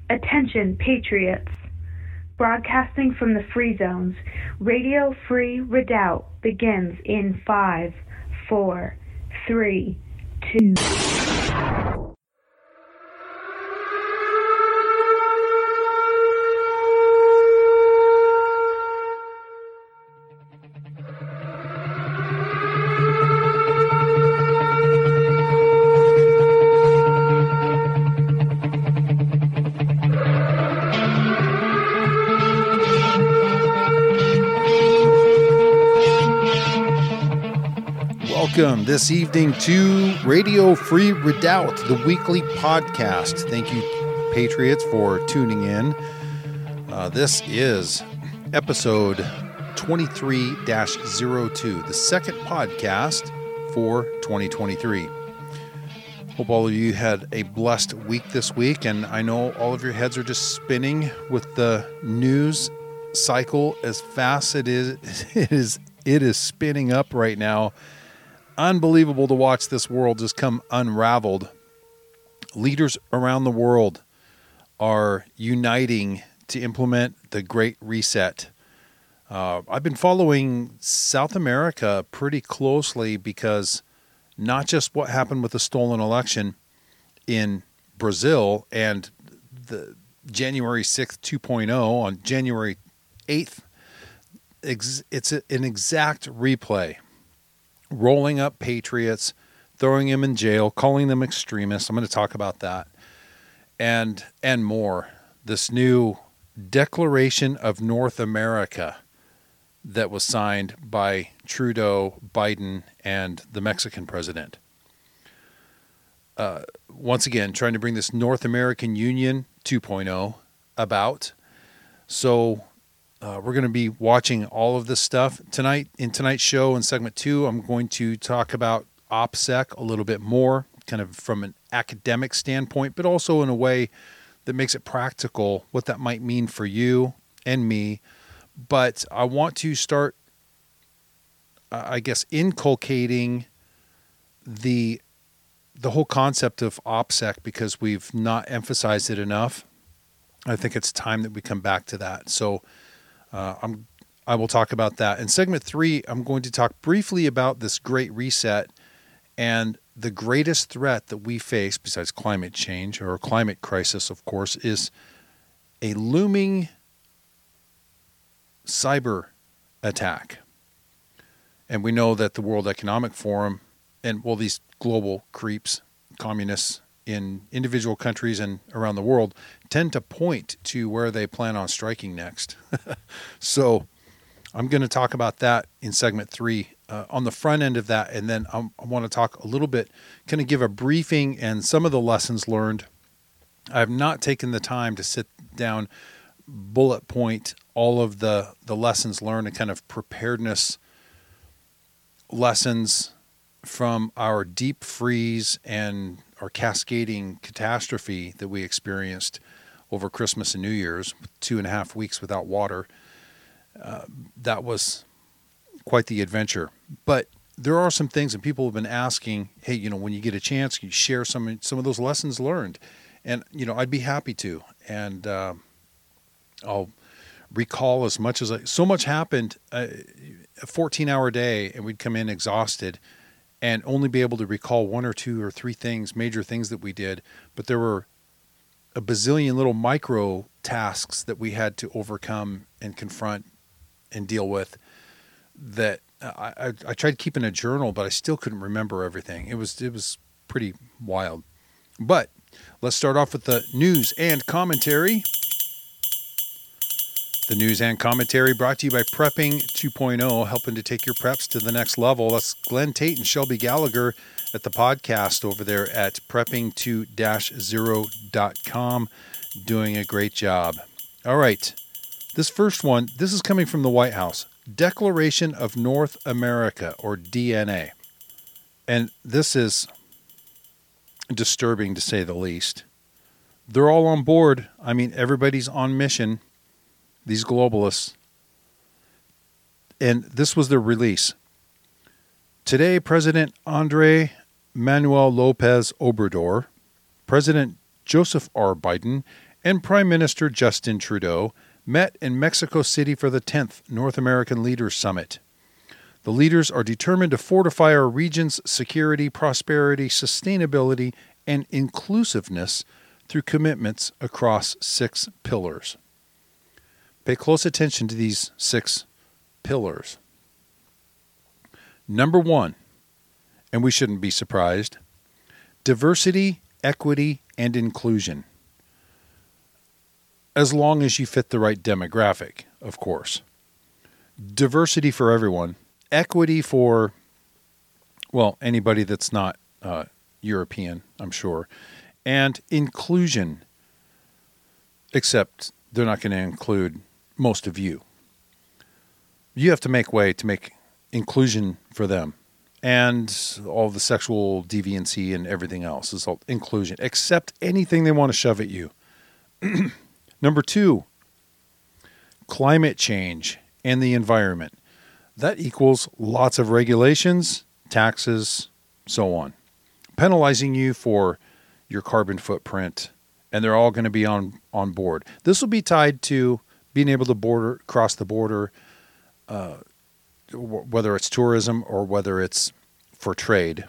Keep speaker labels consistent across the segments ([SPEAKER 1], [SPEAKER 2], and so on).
[SPEAKER 1] Attention, Patriots! Broadcasting from the Free Zones, Radio Free Redoubt begins in 5, 4, 3, 2...
[SPEAKER 2] Welcome this evening to Radio Free Redoubt, the weekly podcast. Thank you, Patriots, for tuning in. This is episode 23-02, the second podcast for 2023. Hope all of you had a blessed week this week, and I know all of your heads are just spinning with the news cycle as fast as it is spinning up right now. Unbelievable to watch this world just come unraveled. Leaders around the world are uniting to implement the Great Reset. I've been following South America pretty closely because not just what happened with the stolen election in Brazil and the January 6th 2.0 on January 8th, it's an exact replay. Rolling up patriots, throwing them in jail, calling them extremists. I'm going to talk about that and more. This new Declaration of North America that was signed by Trudeau, Biden, and the Mexican president. Once again, trying to bring this North American Union 2.0 about. So we're going to be watching all of this stuff tonight. In tonight's show, in segment 2, I'm going to talk about OPSEC a little bit more, kind of from an academic standpoint, but also in a way that makes it practical, what that might mean for you and me. But I want to start, inculcating the whole concept of OPSEC because we've not emphasized it enough. I think it's time that we come back to that. So I will talk about that. In segment 3, I'm going to talk briefly about this Great Reset and the greatest threat that we face, besides climate change or climate crisis, of course, is a looming cyber attack. And we know that the World Economic Forum and, these global creeps, communists in individual countries and around the world tend to point to where they plan on striking next. So I'm going to talk about that in segment 3 on the front end of that. And then I want to talk a little bit, kind of give a briefing and some of the lessons learned. I have not taken the time to sit down, bullet point all of the lessons learned and kind of preparedness lessons from our deep freeze and our cascading catastrophe that we experienced over Christmas and New Year's, 2.5 weeks without water. That was quite the adventure. But there are some things, and people have been asking, hey, when you get a chance, can you share some of those lessons learned? And, I'd be happy to. And I'll recall as much as so much happened, a 14-hour day, and we'd come in exhausted and only be able to recall 1 or 2 or 3 things, major things that we did. But there were a bazillion little micro tasks that we had to overcome and confront and deal with that I tried keeping a journal, but I still couldn't remember everything. It was pretty wild. But let's start off with the news and commentary. The news and commentary brought to you by Prepping 2.0, helping to take your preps to the next level. That's Glenn Tate and Shelby Gallagher at the podcast over there at prepping2-0.com, doing a great job. All right, this first one, this is coming from the White House. Declaration of North America, or DNA. And this is disturbing to say the least. They're all on board. I mean, everybody's on mission. These globalists. And this was their release. Today, President Andrés Manuel López Obrador, President Joseph R. Biden, and Prime Minister Justin Trudeau met in Mexico City for the 10th North American Leaders Summit. The leaders are determined to fortify our region's security, prosperity, sustainability, and inclusiveness through commitments across 6 pillars. Pay close attention to these 6 pillars. Number 1, and we shouldn't be surprised, diversity, equity, and inclusion. As long as you fit the right demographic, of course. Diversity for everyone. Equity for, well, anybody that's not European, I'm sure. And inclusion, except they're not going to include most of you. You have to make way to make inclusion for them. And all the sexual deviancy and everything else is all inclusion, except anything they want to shove at you. Number 2, climate change and the environment. That equals lots of regulations, taxes, so on, penalizing you for your carbon footprint, and they're all going to be on board. This will be tied to being able to cross the border, whether it's tourism or whether it's for trade.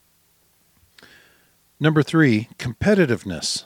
[SPEAKER 2] Number 3, competitiveness.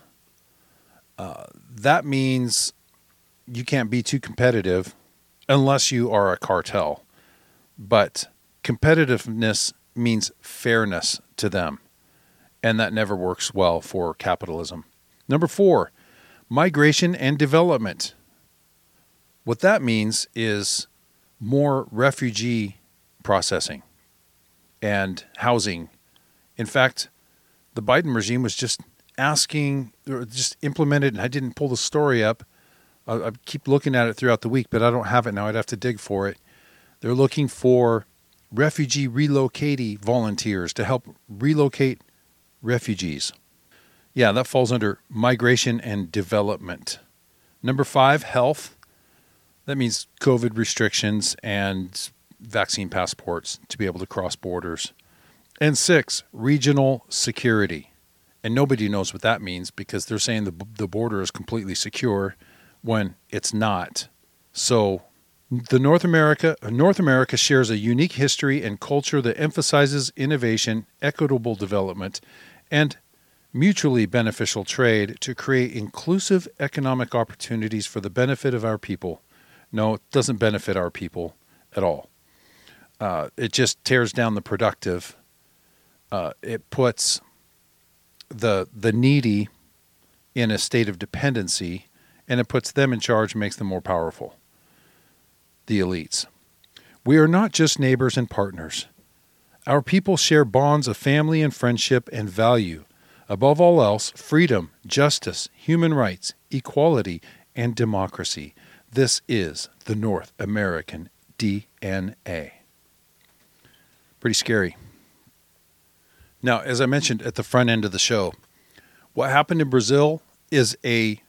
[SPEAKER 2] That means you can't be too competitive unless you are a cartel. But competitiveness means fairness to them, and that never works well for capitalism. Number 4, migration and development. What that means is more refugee processing and housing. In fact, the Biden regime was just asking, or just implemented, and I didn't pull the story up. I keep looking at it throughout the week, but I don't have it now. I'd have to dig for it. They're looking for refugee relocatee volunteers to help relocate refugees. Yeah, that falls under migration and development. Number 5, health. That means COVID restrictions and vaccine passports to be able to cross borders. And 6, regional security. And nobody knows what that means because they're saying the border is completely secure when it's not. So the North America shares a unique history and culture that emphasizes innovation, equitable development, and mutually beneficial trade to create inclusive economic opportunities for the benefit of our people. No, it doesn't benefit our people at all. It just tears down the productive. It puts the needy in a state of dependency, and it puts them in charge and makes them more powerful. The elites. We are not just neighbors and partners. Our people share bonds of family and friendship and value. Above all else, freedom, justice, human rights, equality, and democracy. This is the North American DNA. Pretty scary. Now, as I mentioned at the front end of the show, what happened in Brazil is a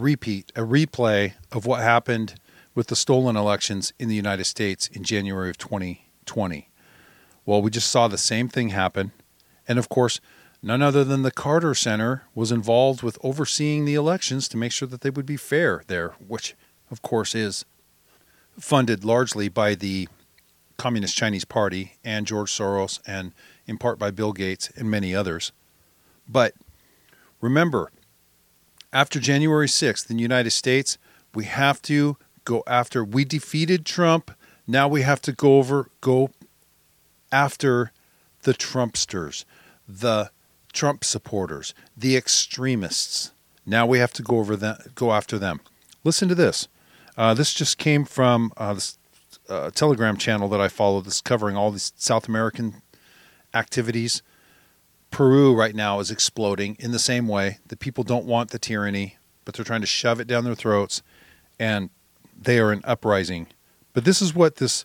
[SPEAKER 2] replay of what happened with the stolen elections in the United States in January of 2020. Well, we just saw the same thing happen. And of course, none other than the Carter Center was involved with overseeing the elections to make sure that they would be fair there, which of course is funded largely by the Communist Chinese Party and George Soros, and in part by Bill Gates and many others. But remember, after January 6th in the United States, we have to go after. We defeated Trump. Now we have to go after the Trumpsters, the Trump supporters, the extremists. Now we have to go after them. Listen to this. This just came from this Telegram channel that I follow that's covering all these South American activities. Peru right now is exploding in the same way. The people don't want the tyranny, but they're trying to shove it down their throats, and they are in uprising. But this is what this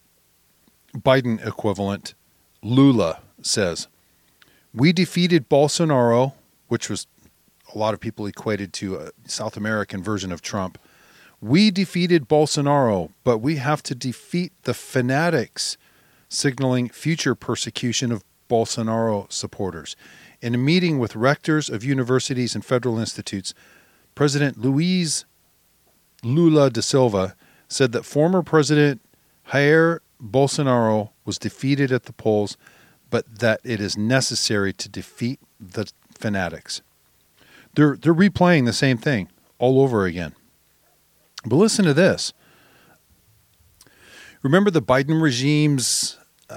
[SPEAKER 2] Biden equivalent, Lula, says. We defeated Bolsonaro, which was a lot of people equated to a South American version of Trump. We defeated Bolsonaro, but we have to defeat the fanatics, signaling future persecution of Bolsonaro supporters. In a meeting with rectors of universities and federal institutes, President Luiz Lula da Silva said that former President Jair Bolsonaro was defeated at the polls, but that it is necessary to defeat the fanatics. They're replaying the same thing all over again. But listen to this. Remember the Biden regime's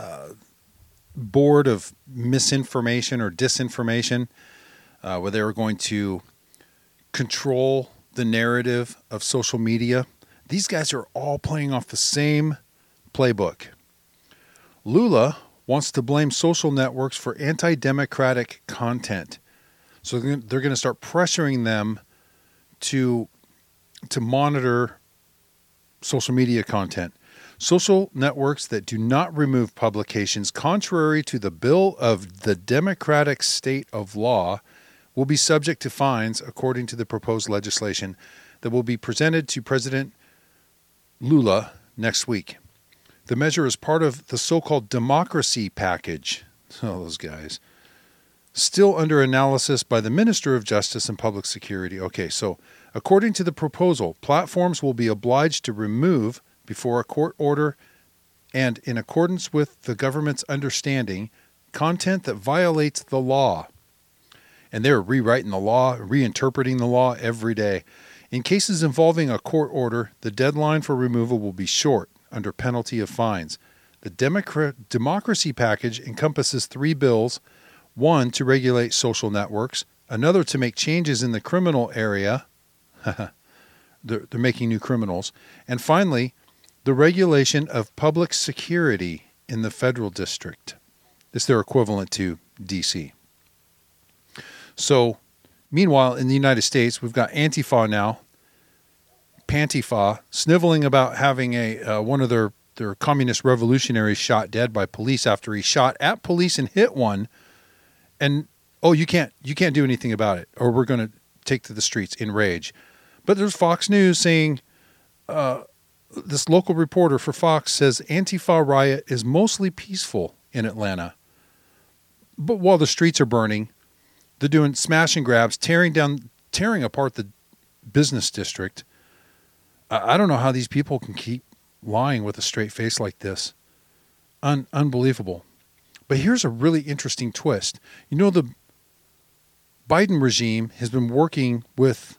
[SPEAKER 2] board of misinformation or disinformation, where they were going to control the narrative of social media? These guys are all playing off the same playbook. Lula wants to blame social networks for anti-democratic content. So they're going to start pressuring them to monitor social media content. Social networks that do not remove publications contrary to the bill of the democratic state of law will be subject to fines according to the proposed legislation that will be presented to President Lula next week. The measure is part of the so-called democracy package. Oh, those guys. Still under analysis by the Minister of Justice and Public Security. Okay, so according to the proposal, platforms will be obliged to remove, before a court order and in accordance with the government's understanding, content that violates the law. And they're rewriting the law, reinterpreting the law every day. In cases involving a court order, the deadline for removal will be short, under penalty of fines. The democracy package encompasses 3 bills, one to regulate social networks, another to make changes in the criminal area. They're making new criminals. And finally, the regulation of public security in the federal district. It's their equivalent to D.C. So, meanwhile, in the United States, we've got Antifa now, Pantifa, sniveling about having one of their communist revolutionaries shot dead by police after he shot at police and hit one. And, you can't do anything about it, or we're going to take to the streets in rage. But there's Fox News saying, this local reporter for Fox says Antifa riot is mostly peaceful in Atlanta. But while the streets are burning, they're doing smash and grabs, tearing apart the business district. I don't know how these people can keep lying with a straight face like this. Unbelievable. But here's a really interesting twist. You know, the Biden regime has been working with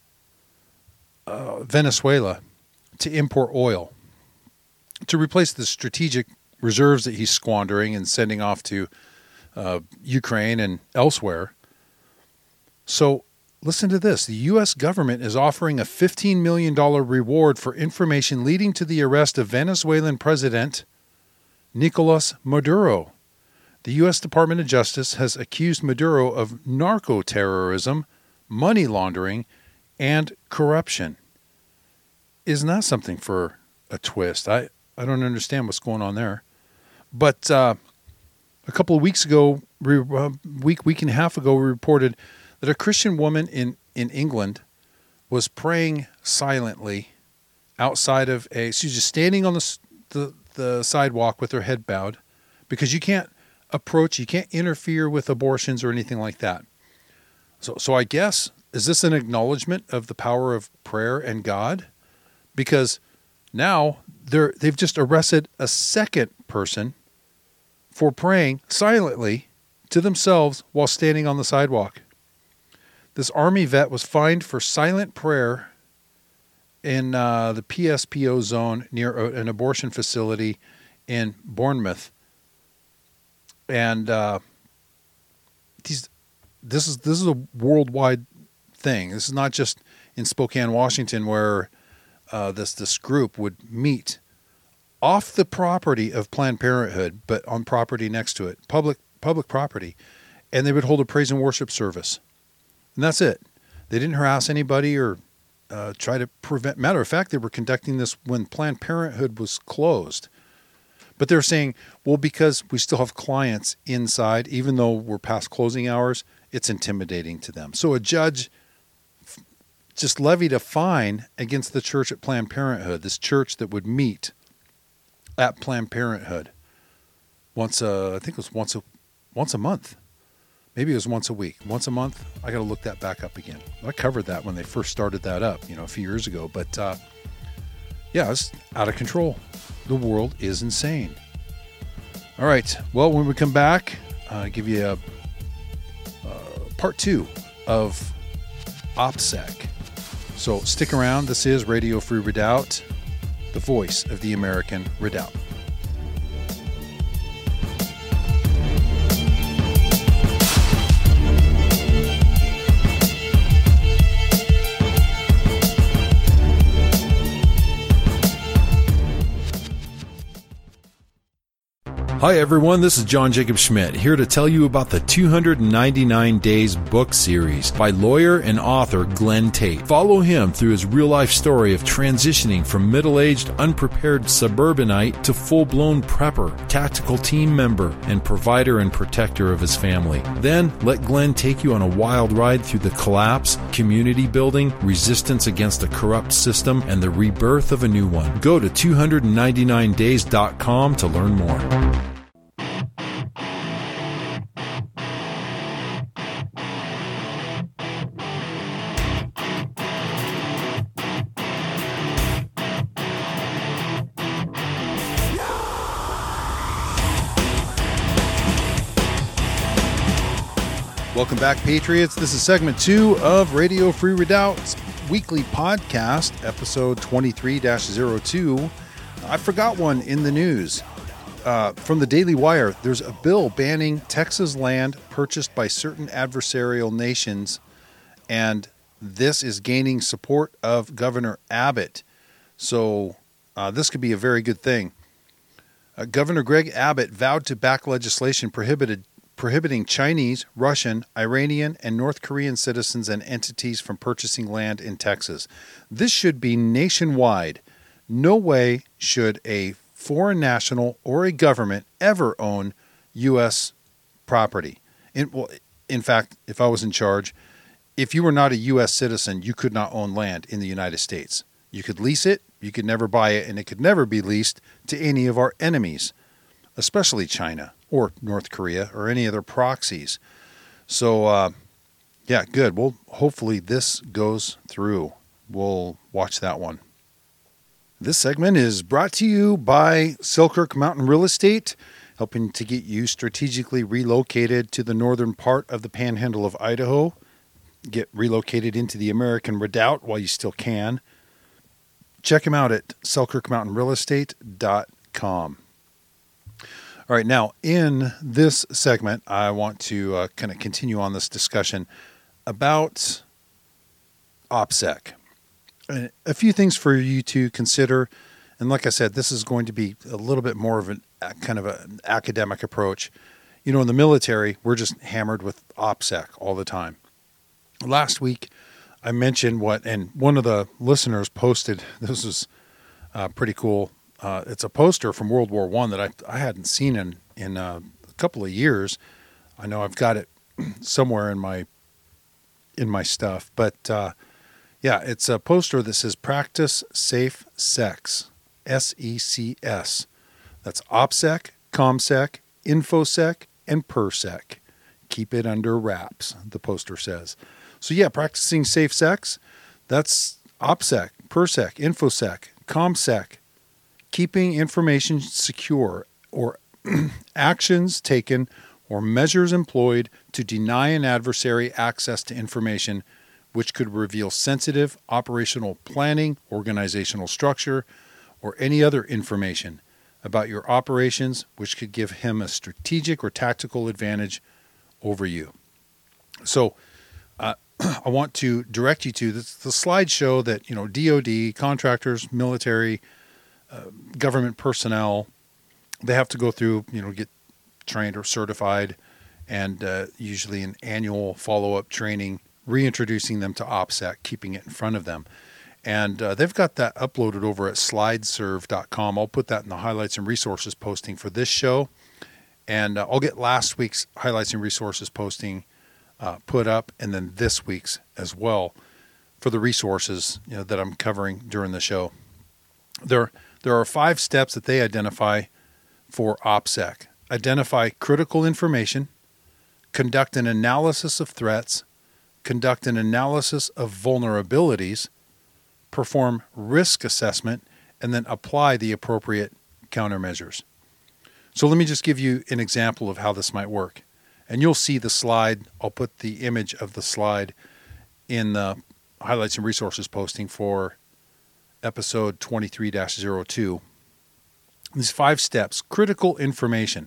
[SPEAKER 2] Venezuela to import oil to replace the strategic reserves that he's squandering and sending off to Ukraine and elsewhere. So listen to this. The U.S. government is offering a $15 million reward for information leading to the arrest of Venezuelan President Nicolas Maduro. The U.S. Department of Justice has accused Maduro of narco-terrorism, money laundering, and corruption. Isn't that something for a twist? I don't understand what's going on there. But a couple of weeks ago, week and a half ago, we reported that a Christian woman in England was praying silently outside of she's just standing on the sidewalk with her head bowed, because you can't interfere with abortions or anything like that. So I guess, is this an acknowledgement of the power of prayer and God? Because now they've just arrested a second person for praying silently to themselves while standing on the sidewalk. This Army vet was fined for silent prayer in the PSPO zone near an abortion facility in Bournemouth. And this is a worldwide thing. This is not just in Spokane, Washington, where this group would meet off the property of Planned Parenthood, but on property next to it, public property, and they would hold a praise and worship service, and that's it. They didn't harass anybody or try to prevent. Matter of fact, they were conducting this when Planned Parenthood was closed. But they're saying, well, because we still have clients inside, even though we're past closing hours, it's intimidating to them. So a judge just levied a fine against the church at Planned Parenthood, this church that would meet at Planned Parenthood once a month. Maybe it was once a week, once a month. I got to look that back up again. I covered that when they first started that up, a few years ago. But yeah, it's out of control. The world is insane. All right. Well, when we come back, I'll give you a part 2 of OPSEC. So stick around. This is Radio Free Redoubt, the voice of the American Redoubt. Hi everyone, this is John Jacob Schmidt, here to tell you about the 299 Days book series by lawyer and author Glenn Tate. Follow him through his real-life story of transitioning from middle-aged, unprepared suburbanite to full-blown prepper, tactical team member, and provider and protector of his family. Then, let Glenn take you on a wild ride through the collapse, community building, resistance against a corrupt system, and the rebirth of a new one. Go to 299days.com to learn more. Welcome back, Patriots. This is segment 2 of Radio Free Redoubt's weekly podcast, episode 23-02. I forgot one in the news. From the Daily Wire, there's a bill banning Texas land purchased by certain adversarial nations, and this is gaining support of Governor Abbott. So this could be a very good thing. Governor Greg Abbott vowed to back legislation prohibiting Chinese, Russian, Iranian, and North Korean citizens and entities from purchasing land in Texas. This should be nationwide. No way should a foreign national or a government ever own U.S. property. In fact, if I was in charge, if you were not a U.S. citizen, you could not own land in the United States. You could lease it, you could never buy it, and it could never be leased to any of our enemies, especially China or North Korea or any other proxies. So, yeah, good. Well, hopefully this goes through. We'll watch that one. This segment is brought to you by Selkirk Mountain Real Estate, helping to get you strategically relocated to the northern part of the panhandle of Idaho. Get relocated into the American Redoubt while you still can. Check them out at selkirkmountainrealestate.com. All right, now in this segment, I want to kind of continue on this discussion about OPSEC. A few things for you to consider, and like I said, this is going to be a little bit more of an academic approach. In the military, we're just hammered with OPSEC all the time. Last week, I mentioned and one of the listeners posted, this was pretty cool. It's a poster from World War I that I hadn't seen in a couple of years. I know I've got it somewhere in my stuff, but yeah, it's a poster that says "Practice Safe Sex," SECS. That's OPSEC, ComSec, InfoSec, and PERSEC. Keep it under wraps, the poster says. So yeah, practicing safe sex, that's OPSEC, PERSEC, InfoSec, ComSec. Keeping information secure, or actions taken or measures employed to deny an adversary access to information which could reveal sensitive operational planning, organizational structure, or any other information about your operations which could give him a strategic or tactical advantage over you. So I want to direct you to the slideshow that, DOD, contractors, military, government personnel, they have to go through, get trained or certified, and usually an annual follow-up training, reintroducing them to OPSEC, keeping it in front of them. And they've got that uploaded over at slideserve.com. I'll put that in the highlights and resources posting for this show. And I'll get last week's highlights and resources posting put up, and then this week's as well for the resources that I'm covering during the show. There are 5 steps that they identify for OPSEC. Identify critical information, conduct an analysis of threats, conduct an analysis of vulnerabilities, perform risk assessment, and then apply the appropriate countermeasures. So let me just give you an example of how this might work. And you'll see the slide. I'll put the image of the slide in the highlights and resources posting for episode 23-02. These 5 steps, critical information.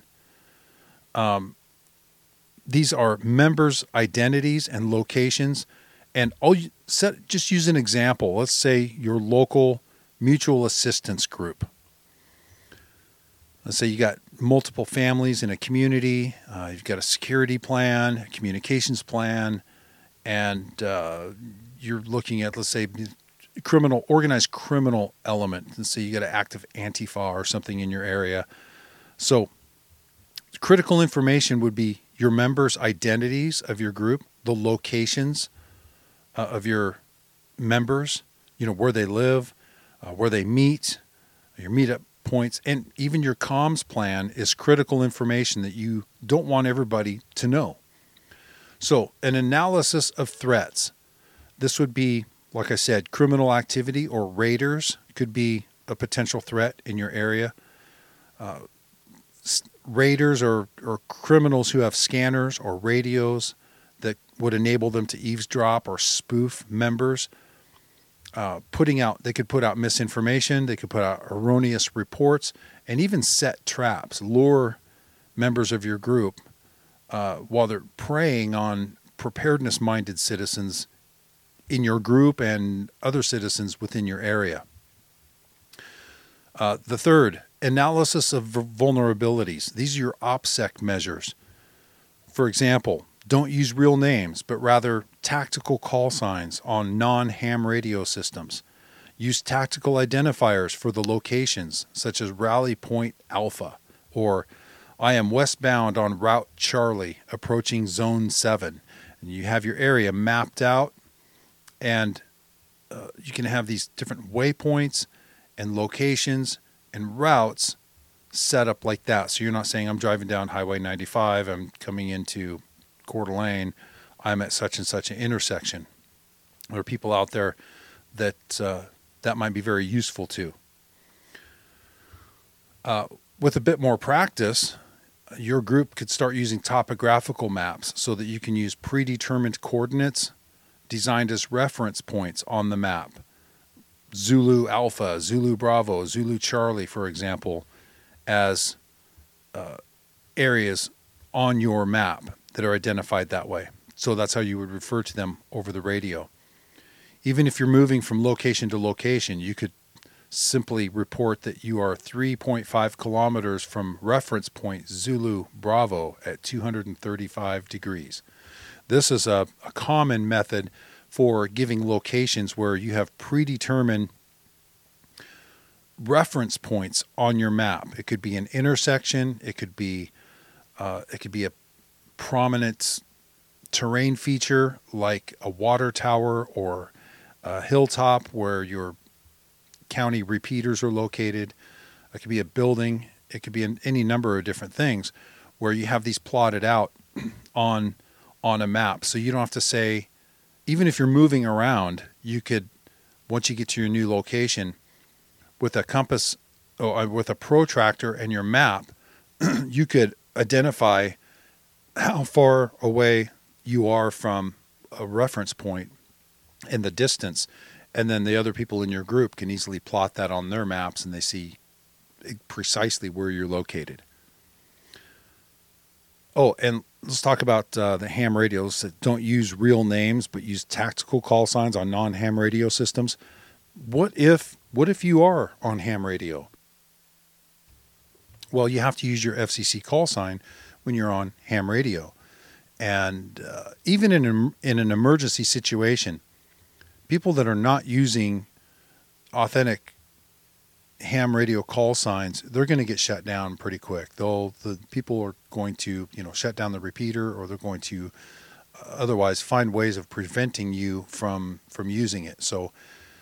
[SPEAKER 2] These are members' identities and locations. And just use an example. Let's say your local mutual assistance group. Let's say you got multiple families in a community. You've got a security plan, a communications plan, and you're looking at, let's say, organized criminal element. Let's say you got an active Antifa or something in your area. So critical information would be your members' identities of your group, the locations of your members, where they live, where they meet, your meetup points, and even your comms plan is critical information that you don't want everybody to know. So an analysis of threats. This would be, like I said, criminal activity or raiders could be a potential threat in your area. Raiders or criminals who have scanners or radios that would enable them to eavesdrop or spoof members. They could put out misinformation, they could put out erroneous reports, and even set traps, lure members of your group while they're preying on preparedness-minded citizens in your group and other citizens within your area. The third, analysis of vulnerabilities. These are your OPSEC measures. For example, don't use real names, but rather tactical call signs on non-ham radio systems. Use tactical identifiers for the locations, such as Rally Point Alpha, or I am westbound on Route Charlie, approaching Zone 7. And you have your area mapped out, and you can have these different waypoints and locations and routes set up like that. So you're not saying, I'm driving down Highway 95, I'm coming into Coeur d'Alene, I'm at such and such an intersection. There are people out there that might be very useful to. With a bit more practice, your group could start using topographical maps so that you can use predetermined coordinates designed as reference points on the map. Zulu Alpha, Zulu Bravo, Zulu Charlie, for example, as areas on your map that are identified that way. So that's how you would refer to them over the radio. Even if you're moving from location to location, you could simply report that you are 3.5 kilometers from reference point Zulu Bravo at 235 degrees. This is a common method for giving locations where you have predetermined reference points on your map. It could be an intersection. It could be a prominent terrain feature like a water tower or a hilltop where your county repeaters are located. It could be a building. It could be any number of different things where you have these plotted out on a map. So you don't have to say, even if you're moving around, you could, once you get to your new location, with a compass or with a protractor and your map, you could identify how far away you are from a reference point and the distance. And then the other people in your group can easily plot that on their maps and they see precisely where you're located. Oh, and let's talk about the ham radios that don't use real names but use tactical call signs on non-ham radio systems. What if you are on ham radio? Well, you have to use your FCC call sign when you're on ham radio. And even in an emergency situation, people that are not using authentic ham radio call signs, they're going to get shut down pretty quick. The people are going to, shut down the repeater, or they're going to otherwise find ways of preventing you from using it. So,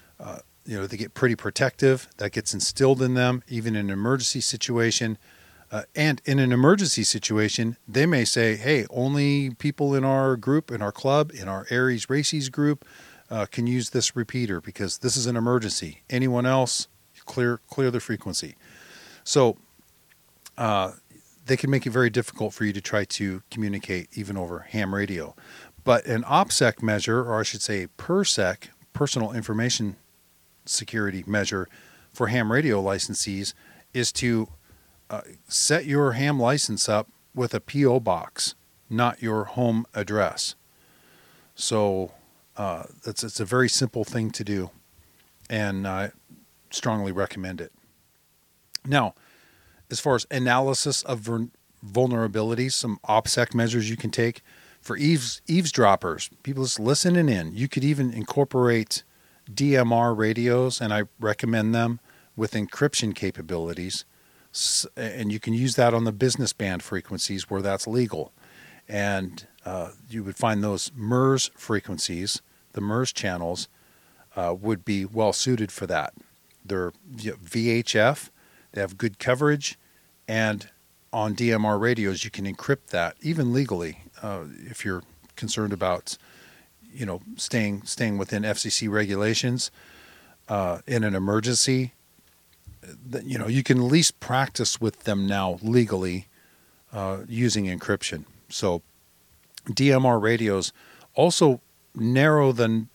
[SPEAKER 2] they get pretty protective. That gets instilled in them, even in an emergency situation. And in an emergency situation, they may say, hey, only people in our group, in our club, in our Aries Races group can use this repeater because this is an emergency. Anyone else, clear the frequency. So they can make it very difficult for you to try to communicate even over ham radio. But an OPSEC measure, or I should say PERSEC, Personal Information Security Measure for ham radio licensees, is to set your ham license up with a P.O. box, not your home address. So it's a very simple thing to do, and I strongly recommend it. Now, as far as analysis of vulnerabilities, some OPSEC measures you can take. For eavesdroppers, people just listening in, you could even incorporate DMR radios, and I recommend them with encryption capabilities. And you can use that on the business band frequencies where that's legal. And you would find those MERS frequencies, the MERS channels, would be well suited for that. They're VHF, they have good coverage, and on DMR radios you can encrypt that, even legally, if you're concerned about staying within FCC regulations in an emergency. You can at least practice with them now legally using encryption. So DMR radios also narrow the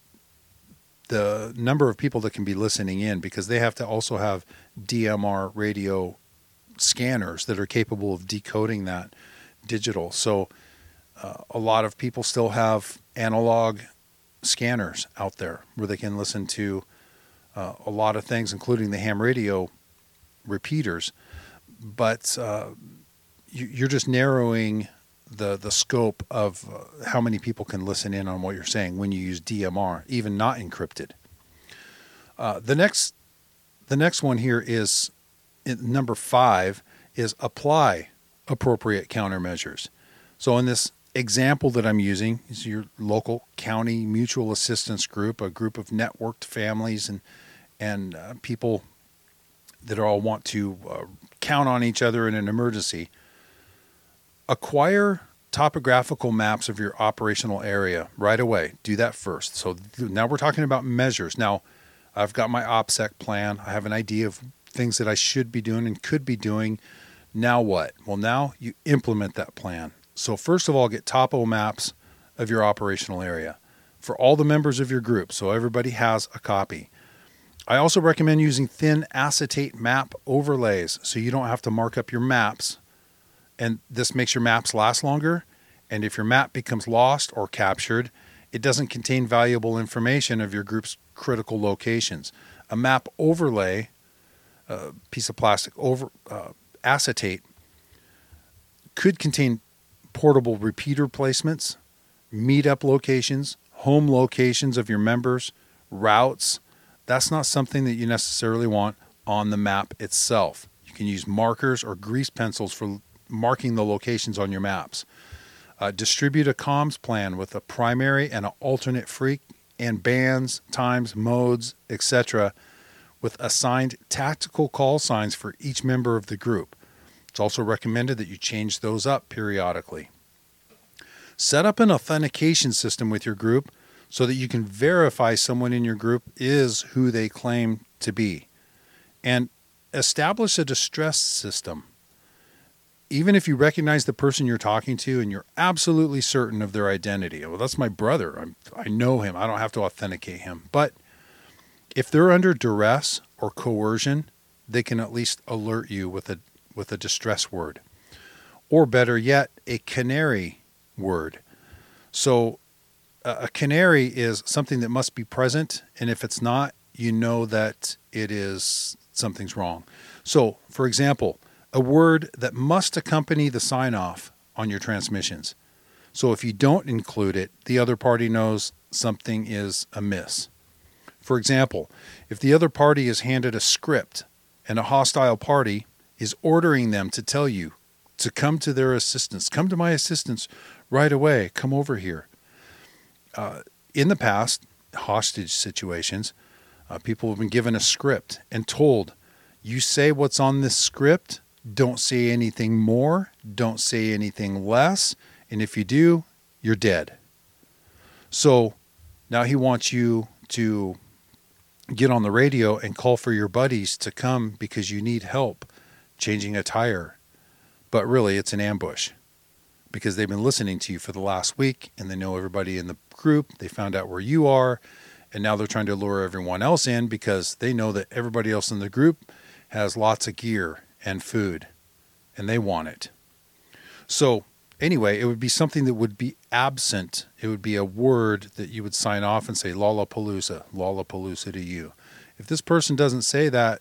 [SPEAKER 2] number of people that can be listening in, because they have to also have DMR radio scanners that are capable of decoding that digital. So a lot of people still have analog scanners out there where they can listen to a lot of things, including the ham radio repeaters, but you're just narrowing the scope of how many people can listen in on what you're saying when you use DMR, even not encrypted. The next one here is number 5 is apply appropriate countermeasures. So in this example that I'm using is your local county mutual assistance group, a group of networked families and people that all want to count on each other in an emergency. Acquire topographical maps of your operational area right away. Do that first. So now we're talking about measures. Now I've got my OPSEC plan. I have an idea of things that I should be doing and could be doing. Now what? Well, now you implement that plan. So first of all, get topo maps of your operational area for all the members of your group, so everybody has a copy. I also recommend using thin acetate map overlays so you don't have to mark up your maps, and this makes your maps last longer. And if your map becomes lost or captured, it doesn't contain valuable information of your group's critical locations. A map overlay, piece of plastic acetate, could contain portable repeater placements, meetup locations, home locations of your members, routes. That's not something that you necessarily want on the map itself. You can use markers or grease pencils for marking the locations on your maps. Distribute a comms plan with a primary and an alternate freq and bands, times, modes, etc., with assigned tactical call signs for each member of the group. It's also recommended that you change those up periodically. Set up an authentication system with your group so that you can verify someone in your group is who they claim to be. And establish a distress system. Even if you recognize the person you're talking to and you're absolutely certain of their identity. Well, that's my brother. I know him. I don't have to authenticate him. But if they're under duress or coercion, they can at least alert you with a distress word. Or better yet, a canary word. So a canary is something that must be present, and if it's not, you know that something's wrong. So, for example, a word that must accompany the sign-off on your transmissions. So if you don't include it, the other party knows something is amiss. For example, if the other party is handed a script and a hostile party is ordering them to tell you to come to their assistance, come to my assistance right away, come over here. In the past, hostage situations, people have been given a script and told, you say what's on this script Don't say anything more. Don't say anything less. And if you do, you're dead. So now he wants you to get on the radio and call for your buddies to come because you need help changing a tire. But really, it's an ambush because they've been listening to you for the last week and they know everybody in the group. They found out where you are. And now they're trying to lure everyone else in because they know that everybody else in the group has lots of gear and food and they want it. So anyway, it would be something that would be absent. It would be a word that you would sign off and say, Lollapalooza to you. If this person doesn't say that,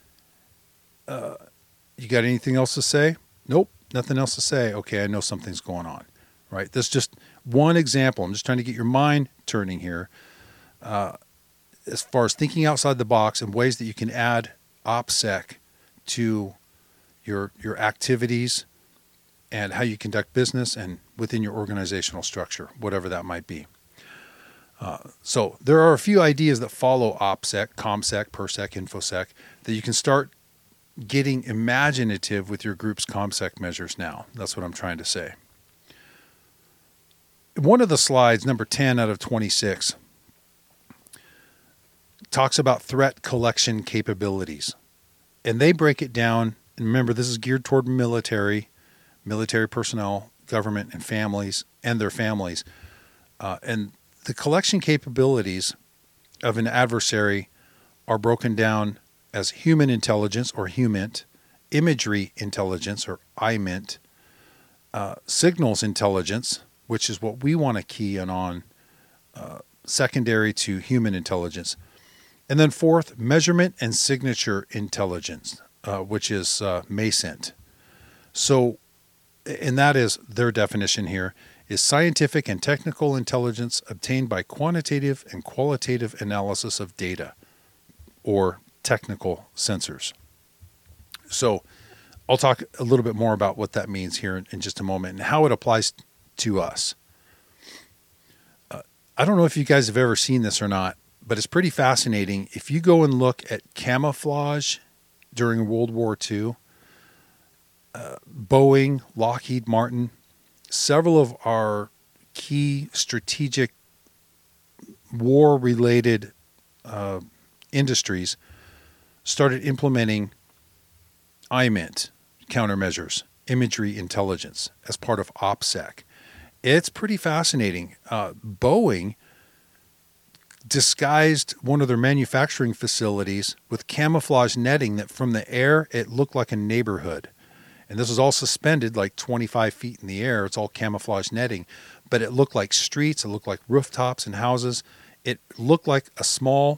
[SPEAKER 2] you got anything else to say? Nope, nothing else to say. Okay, I know something's going on, right? That's just one example. I'm just trying to get your mind turning here. As far as thinking outside the box and ways that you can add OPSEC to your activities and how you conduct business and within your organizational structure, whatever that might be. So there are a few ideas that follow OPSEC, ComSec, PERSEC, InfoSec, that you can start getting imaginative with your group's ComSec measures now. That's what I'm trying to say. One of the slides, number 10 out of 26, talks about threat collection capabilities. And they break it down. And remember, this is geared toward military personnel, government, and families, and their families. And the collection capabilities of an adversary are broken down as human intelligence, or HUMINT, imagery intelligence, or IMINT, signals intelligence, which is what we want to key in on, secondary to human intelligence. And then fourth, measurement and signature intelligence, which is MASINT. So, and that is their definition here, is scientific and technical intelligence obtained by quantitative and qualitative analysis of data, or technical sensors. So I'll talk a little bit more about what that means here in just a moment and how it applies to us. I don't know if you guys have ever seen this or not, but it's pretty fascinating. If you go and look at camouflage during World War II, Boeing, Lockheed Martin, several of our key strategic war-related industries started implementing IMINT countermeasures, imagery intelligence, as part of OPSEC. It's pretty fascinating. Boeing disguised one of their manufacturing facilities with camouflage netting that from the air, it looked like a neighborhood. And this was all suspended like 25 feet in the air. It's all camouflage netting, but it looked like streets. It looked like rooftops and houses. It looked like a small,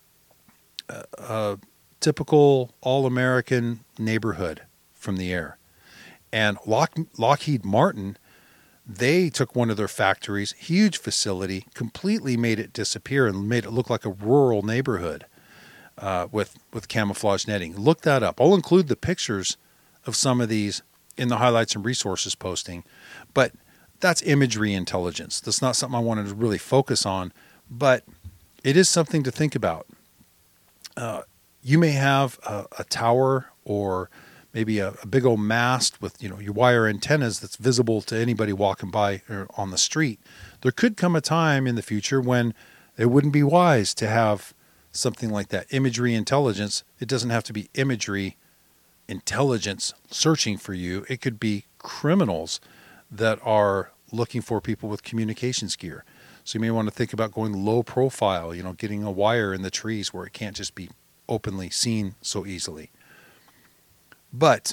[SPEAKER 2] typical all-American neighborhood from the air. And Lockheed Martin, they took one of their factories, huge facility, completely made it disappear and made it look like a rural neighborhood with camouflage netting. Look that up. I'll include the pictures of some of these in the highlights and resources posting. But that's imagery intelligence. That's not something I wanted to really focus on, but it is something to think about. You may have a tower or maybe a big old mast with, your wire antennas that's visible to anybody walking by or on the street. There could come a time in the future when it wouldn't be wise to have something like that. Imagery intelligence. It doesn't have to be imagery intelligence searching for you. It could be criminals that are looking for people with communications gear. So you may want to think about going low profile, getting a wire in the trees where it can't just be openly seen so easily. But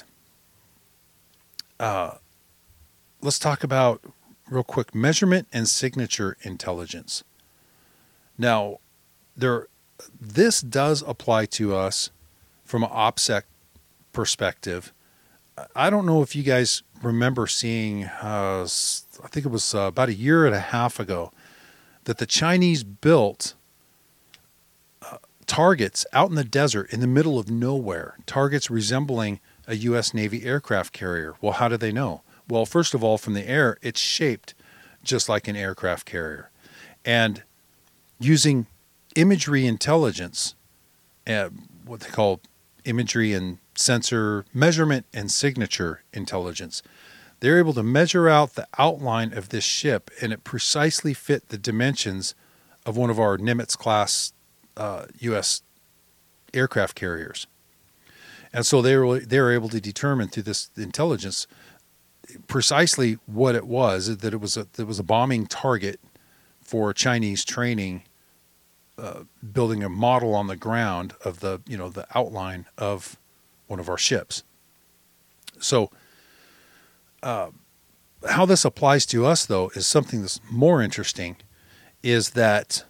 [SPEAKER 2] let's talk about, real quick, measurement and signature intelligence. Now, this does apply to us from an OPSEC perspective. I don't know if you guys remember seeing, I think it was about a year and a half ago, that the Chinese built targets out in the desert in the middle of nowhere, targets resembling a U.S. Navy aircraft carrier. Well, how do they know? Well, first of all, from the air, it's shaped just like an aircraft carrier. And using imagery intelligence, what they call imagery and sensor measurement and signature intelligence. They're able to measure out the outline of this ship, and it precisely fit the dimensions of one of our Nimitz-class U.S. aircraft carriers. And so they were able to determine through this intelligence precisely what it was, that it was a bombing target for Chinese training, building a model on the ground of the outline of one of our ships. So how this applies to us, though, is something that's more interesting, is that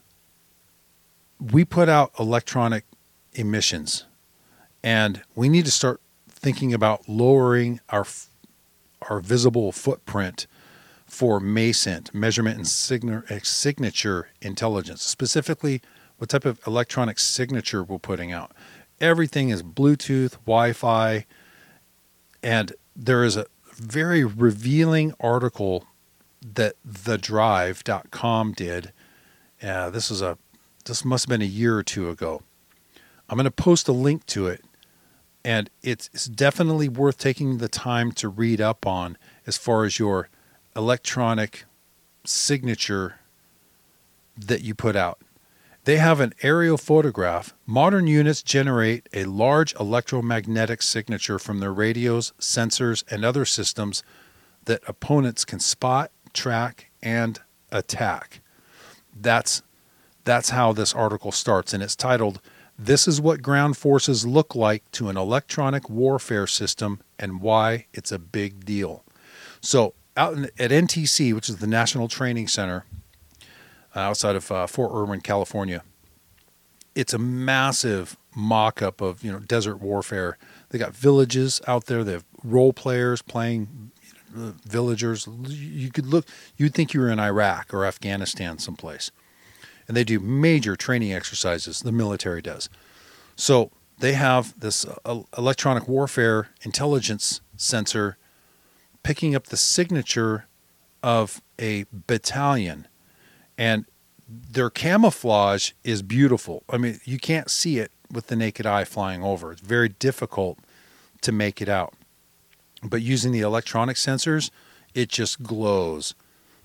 [SPEAKER 2] we put out electronic emissions, and we need to start thinking about lowering our visible footprint for MESINT, measurement and signature intelligence. Specifically, what type of electronic signature we're putting out. Everything is Bluetooth, Wi-Fi, and there is a very revealing article that thedrive.com did. This must have been a year or two ago. I'm going to post a link to it, and it's definitely worth taking the time to read up on as far as your electronic signature that you put out. They have an aerial photograph. Modern units generate a large electromagnetic signature from their radios, sensors, and other systems that opponents can spot, track, and attack. That's how this article starts, and it's titled, "This is what ground forces look like to an electronic warfare system and why it's a big deal." So out at NTC, which is the National Training Center, outside of Fort Irwin, California, it's a massive mock-up of desert warfare. They got villages out there. They have role players playing villagers. You'd think you were in Iraq or Afghanistan someplace. And they do major training exercises, the military does. So they have this electronic warfare intelligence sensor picking up the signature of a battalion. And their camouflage is beautiful. I mean, you can't see it with the naked eye flying over. It's very difficult to make it out. But using the electronic sensors, it just glows.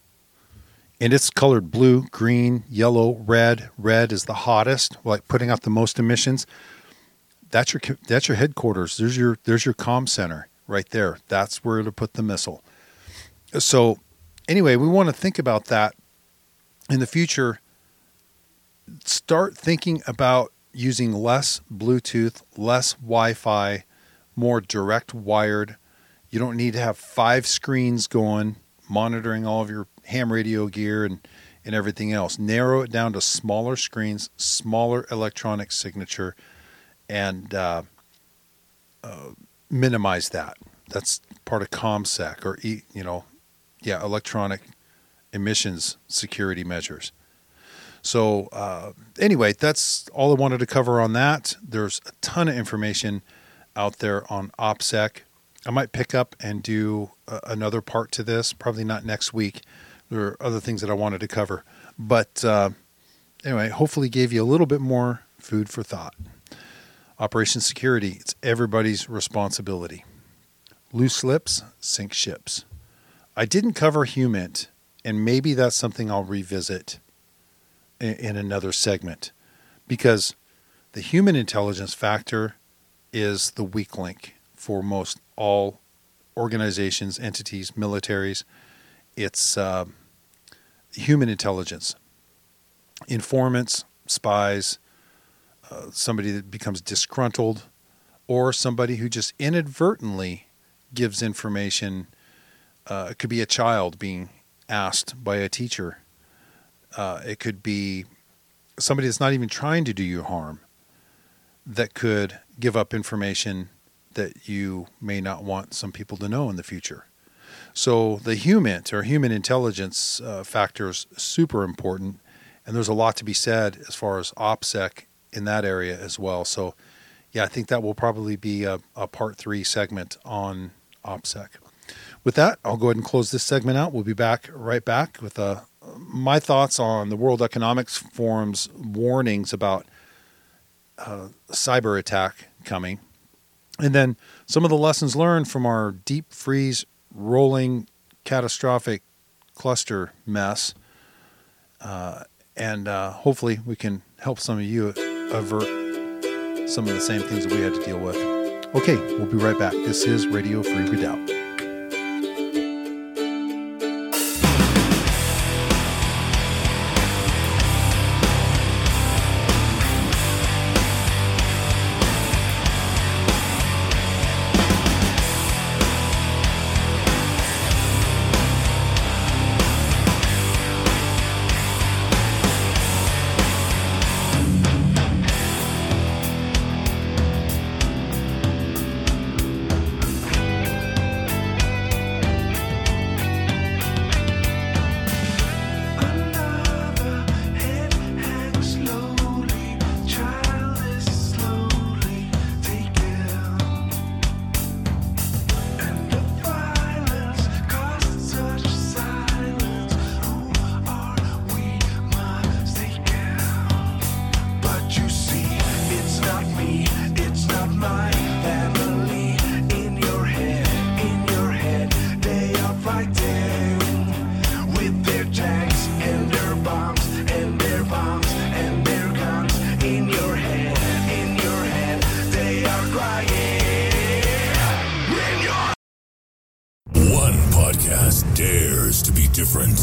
[SPEAKER 2] And it's colored blue, green, yellow, red. Red is the hottest, like putting out the most emissions. That's your headquarters. There's your comm center right there. That's where to put the missile. So anyway, we want to think about that in the future. Start thinking about using less Bluetooth, less Wi-Fi, more direct wired. You don't need to have 5 screens going, monitoring all of your ham radio gear and everything else. Narrow it down to smaller screens, smaller electronic signature, and minimize that. That's part of ComSec or electronic emissions security measures. So anyway, that's all I wanted to cover on that. There's a ton of information out there on OPSEC. I might pick up and do another part to this, probably not next week. There are other things that I wanted to cover. But anyway, hopefully gave you a little bit more food for thought. Operation security, it's everybody's responsibility. Loose lips sink ships. I didn't cover HUMINT, and maybe that's something I'll revisit in another segment, because the human intelligence factor is the weak link for most all organizations, entities, militaries. It's human intelligence. Informants, spies, somebody that becomes disgruntled, or somebody who just inadvertently gives information. It could be a child being asked by a teacher. It could be somebody that's not even trying to do you harm that could give up information that you may not want some people to know in the future. So the HUMINT, or human intelligence factor, is super important, and there's a lot to be said as far as OPSEC in that area as well. So yeah, I think that will probably be a part 3 segment on OPSEC. With that, I'll go ahead and close this segment out. We'll be right back with my thoughts on the World Economic Forum's warnings about cyber attack coming. And then some of the lessons learned from our deep freeze rolling catastrophic cluster mess. And hopefully we can help some of you avert some of the same things that we had to deal with. Okay, we'll be right back. This is Radio Free Redoubt.
[SPEAKER 3] Dares to be different.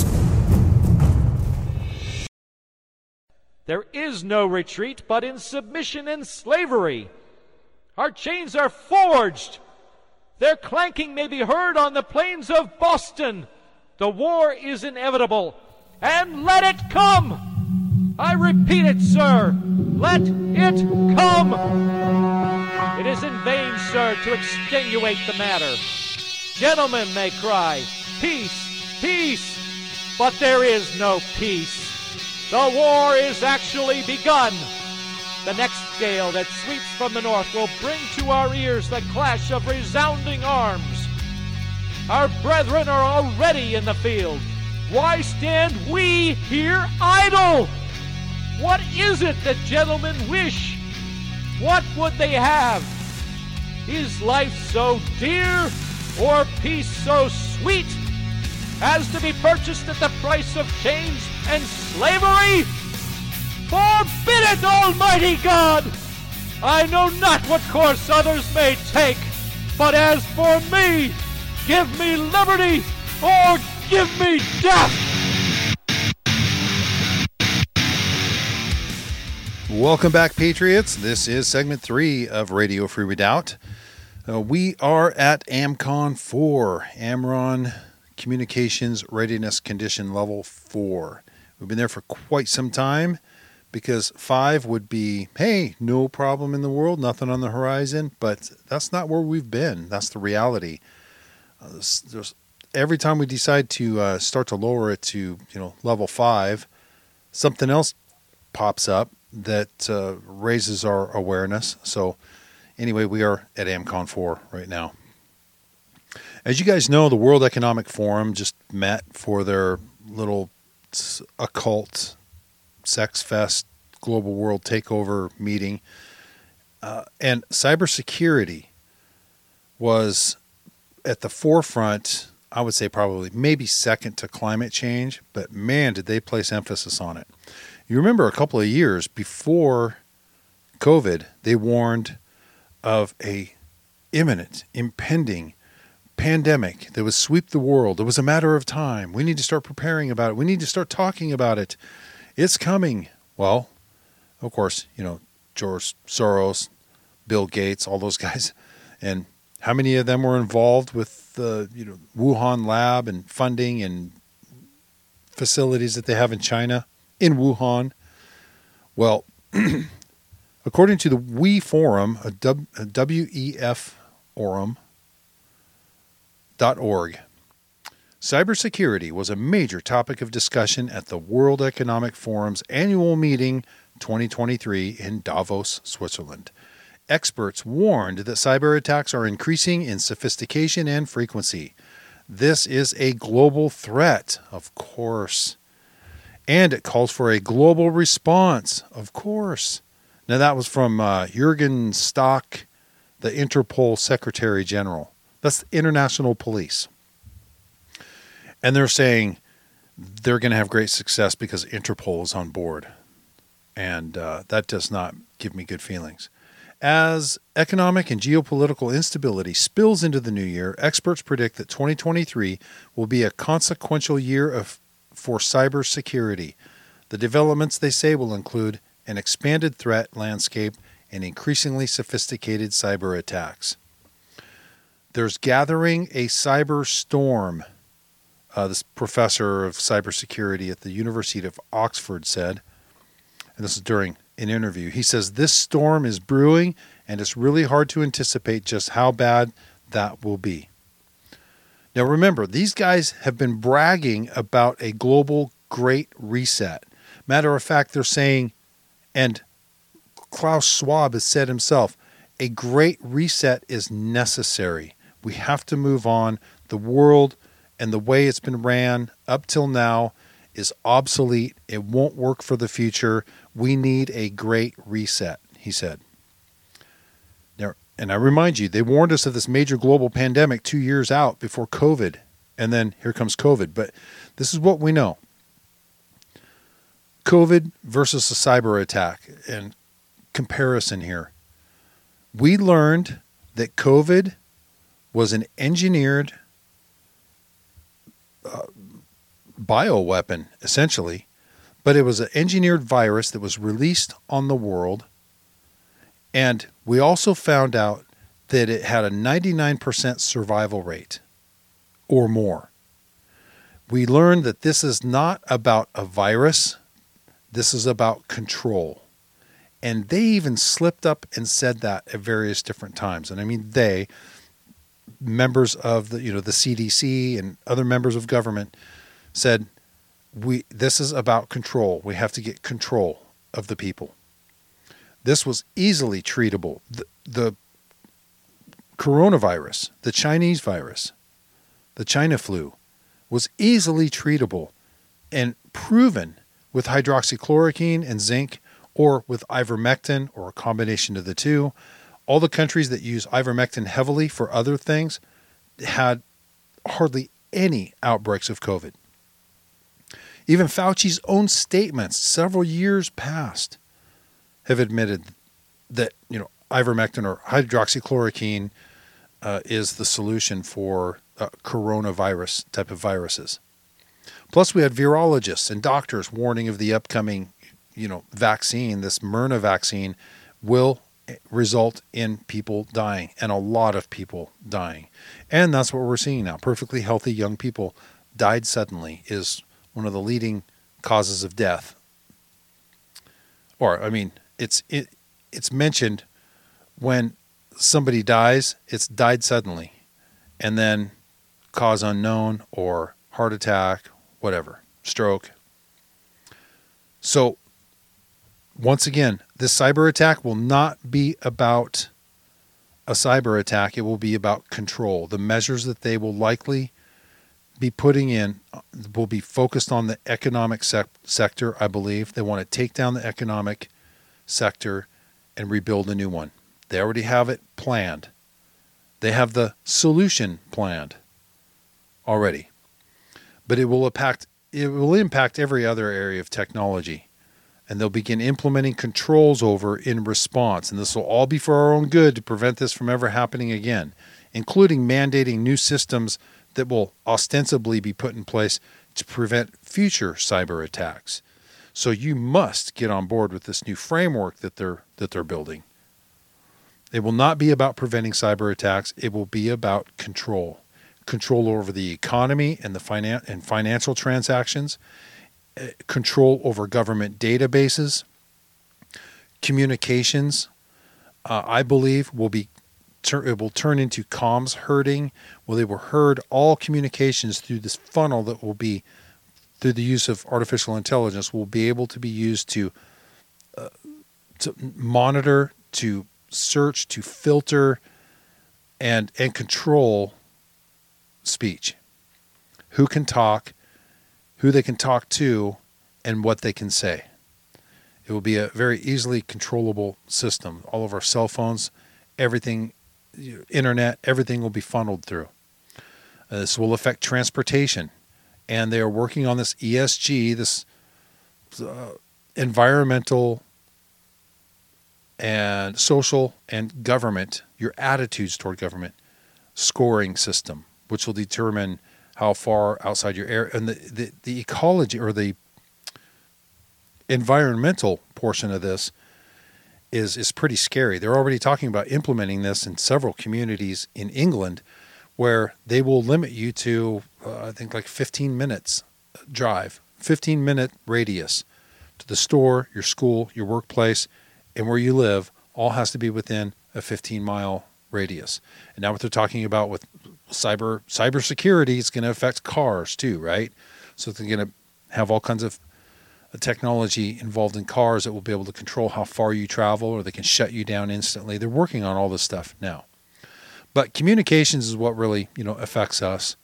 [SPEAKER 4] There is no retreat but in submission and slavery. Our chains are forged. Their clanking may be heard on the plains of Boston. The war is inevitable, and let it come. I repeat it, sir. Let it come. It is in vain, sir, to extenuate the matter. Gentlemen may cry, peace, peace, but there is no peace. The war is actually begun. The next gale that sweeps from the north will bring to our ears the clash of resounding arms. Our brethren are already in the field. Why stand we here idle? What is it that gentlemen wish? What would they have? Is life so dear, or peace so sweet, as to be purchased at the price of chains and slavery? Forbid it, Almighty God! I know not what course others may take, but as for me, give me liberty or give me death!
[SPEAKER 2] Welcome back, Patriots. This is segment 3 of Radio Free Redoubt. We are at AMCON 4, Amron Communications Readiness Condition Level 4. We've been there for quite some time because 5 would be, hey, no problem in the world, nothing on the horizon, but that's not where we've been. That's the reality. Every time we decide to start to lower it to level 5, something else pops up that raises our awareness. So anyway, we are at AMCON 4 right now. As you guys know, the World Economic Forum just met for their little occult sex fest global world takeover meeting. And cybersecurity was at the forefront, I would say probably maybe second to climate change, but man, did they place emphasis on it. You remember a couple of years before COVID, they warned of a imminent, impending pandemic that would sweep the world. It was a matter of time. We need to start preparing about it. We need to start talking about it. It's coming. Well, of course, George Soros, Bill Gates, all those guys. And how many of them were involved with the Wuhan lab and funding and facilities that they have in China, in Wuhan? Well, according to the WE Forum, a WEF Forum, .org. Cybersecurity was a major topic of discussion at the World Economic Forum's annual meeting 2023 in Davos, Switzerland. Experts warned that cyber attacks are increasing in sophistication and frequency. This is a global threat, of course. And it calls for a global response, of course. Now that was from Jürgen Stock, the Interpol Secretary General. That's the International Police. And they're saying they're going to have great success because Interpol is on board. And that does not give me good feelings. As economic and geopolitical instability spills into the new year, experts predict that 2023 will be a consequential year for cybersecurity. The developments, they say, will include an expanded threat landscape and increasingly sophisticated cyber attacks. There's gathering a cyber storm, this professor of cybersecurity at the University of Oxford said, and this is during an interview. He says, this storm is brewing, and it's really hard to anticipate just how bad that will be. Now remember, these guys have been bragging about a global great reset. Matter of fact, they're saying, and Klaus Schwab has said himself, a great reset is necessary. We have to move on. The world and the way it's been ran up till now is obsolete. It won't work for the future. We need a great reset, he said. Now, and I remind you, they warned us of this major global pandemic 2 years out before COVID, and then here comes COVID. But this is what we know. COVID versus a cyber attack, and comparison here. We learned that COVID was an engineered bioweapon, essentially, but it was an engineered virus that was released on the world. And we also found out that it had a 99% survival rate or more. We learned that this is not about a virus. This is about control. And they even slipped up and said that at various different times. And I mean, they, members of the CDC and other members of government, said, this is about control. We have to get control of the people. This was easily treatable. The coronavirus, the Chinese virus, the China flu, was easily treatable and proven with hydroxychloroquine and zinc, or with ivermectin, or a combination of the two. All the countries that use ivermectin heavily for other things had hardly any outbreaks of COVID. Even Fauci's own statements several years past have admitted that, ivermectin or hydroxychloroquine is the solution for coronavirus type of viruses. Plus, we had virologists and doctors warning of the upcoming, vaccine. This Myrna vaccine will result in people dying, and a lot of people dying. And that's what we're seeing now. Perfectly healthy young people died suddenly is one of the leading causes of death. Or, it's mentioned when somebody dies, it's died suddenly, and then cause unknown, or heart attack, whatever, stroke. So, once again, this cyber attack will not be about a cyber attack. It will be about control. The measures that they will likely be putting in will be focused on the economic sector, I believe. They want to take down the economic sector and rebuild a new one. They already have it planned. They have the solution planned already. But it will impact every other area of technology. And they'll begin implementing controls over in response. And this will all be for our own good to prevent this from ever happening again, including mandating new systems that will ostensibly be put in place to prevent future cyber attacks. So you must get on board with this new framework that they're building. It will not be about preventing cyber attacks. It will be about control. Control over the economy and the financial transactions. Control over government databases, communications. I believe it will turn into comms herding, where they will herd all communications through this funnel that will be, through the use of artificial intelligence, will be able to be used to monitor, to search, to filter, and control speech. Who can talk, who they can talk to, and what they can say. It will be a very easily controllable system. All of our cell phones, everything internet, everything will be funneled through. This will affect transportation. And they are working on this ESG, this environmental and social and government, your attitudes toward government, scoring system, which will determine how far outside your area. And the ecology or the environmental portion of this is pretty scary. They're already talking about implementing this in several communities in England, where they will limit you to, I think, like 15 minutes drive, 15-minute radius to the store, your school, your workplace, and where you live, all has to be within a 15-mile radius. And now what they're talking about with cybersecurity, it's going to affect cars too, right? So they're going to have all kinds of technology involved in cars that will be able to control how far you travel, or they can shut you down instantly. They're working on all this stuff now. But communications is what really, affects us.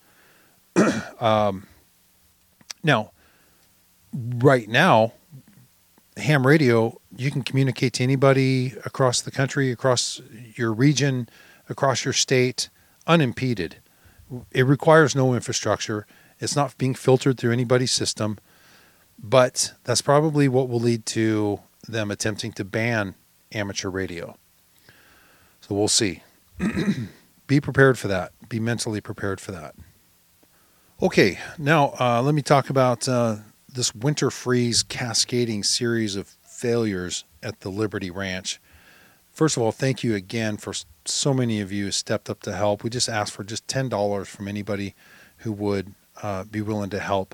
[SPEAKER 2] Now, right now, ham radio, you can communicate to anybody across the country, across your region, across your state, unimpeded. It requires no infrastructure. It's not being filtered through anybody's system. But that's probably what will lead to them attempting to ban amateur radio. So we'll see. Be prepared for that. Be mentally prepared for that. Okay, now let me talk about this winter freeze cascading series of failures at the Liberty Ranch. First of all, thank you again for so many of you who stepped up to help. We just asked for just $10 from anybody who would be willing to help.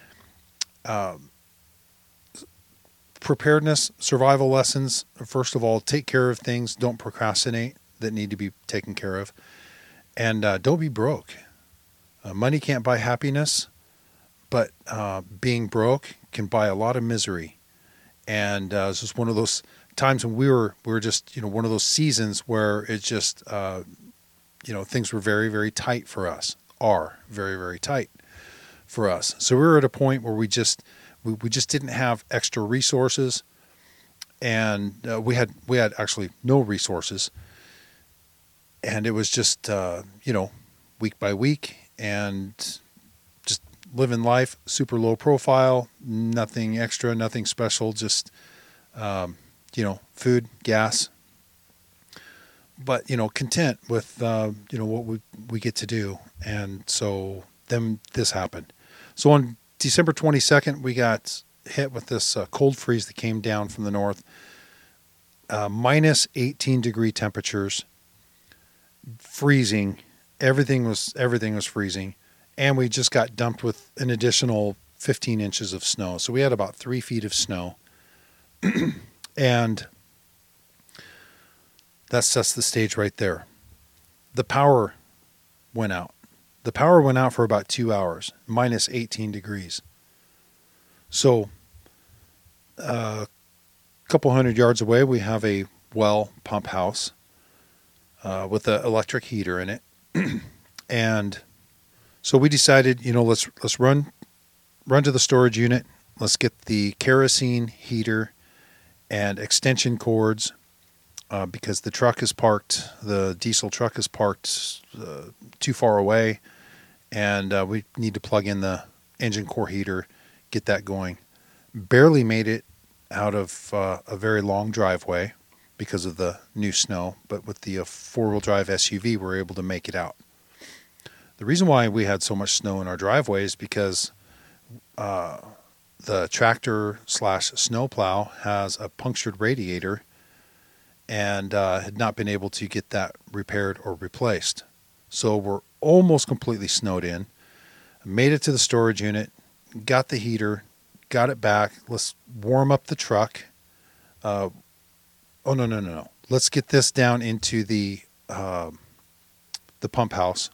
[SPEAKER 2] Preparedness, survival lessons. First of all, take care of things. Don't procrastinate that need to be taken care of. And don't be broke. Money can't buy happiness, but being broke can buy a lot of misery. And it's just one of those times when we were just, one of those seasons where it just, things were very, very tight for us, are very, very tight for us. So we were at a point where we just didn't have extra resources, and we had actually no resources. And it was just, week by week, and just living life, super low profile, nothing extra, nothing special, just, food, gas. But, content with, what we get to do. And so then this happened. So on December 22nd, we got hit with this cold freeze that came down from the north, minus 18 degree temperatures. Freezing, everything was freezing, and we just got dumped with an additional 15 inches of snow. So we had about 3 feet of snow, and that sets the stage right there. The power went out. The power went out for about 2 hours, minus 18 degrees. So a couple hundred yards away, we have a well pump house with an electric heater in it. And so we decided, let's run to the storage unit. Let's get the kerosene heater and extension cords, because the truck is parked, the diesel truck is parked too far away, and we need to plug in the engine core heater, get that going. Barely made it out of a very long driveway because of the new snow, but with the four-wheel drive SUV, we're able to make it out. The reason why we had so much snow in our driveway is because the tractor/snowplow has a punctured radiator and had not been able to get that repaired or replaced. So we're almost completely snowed in. Made it to the storage unit, got the heater, got it back. Let's warm up the truck. No. Let's get this down into the pump house.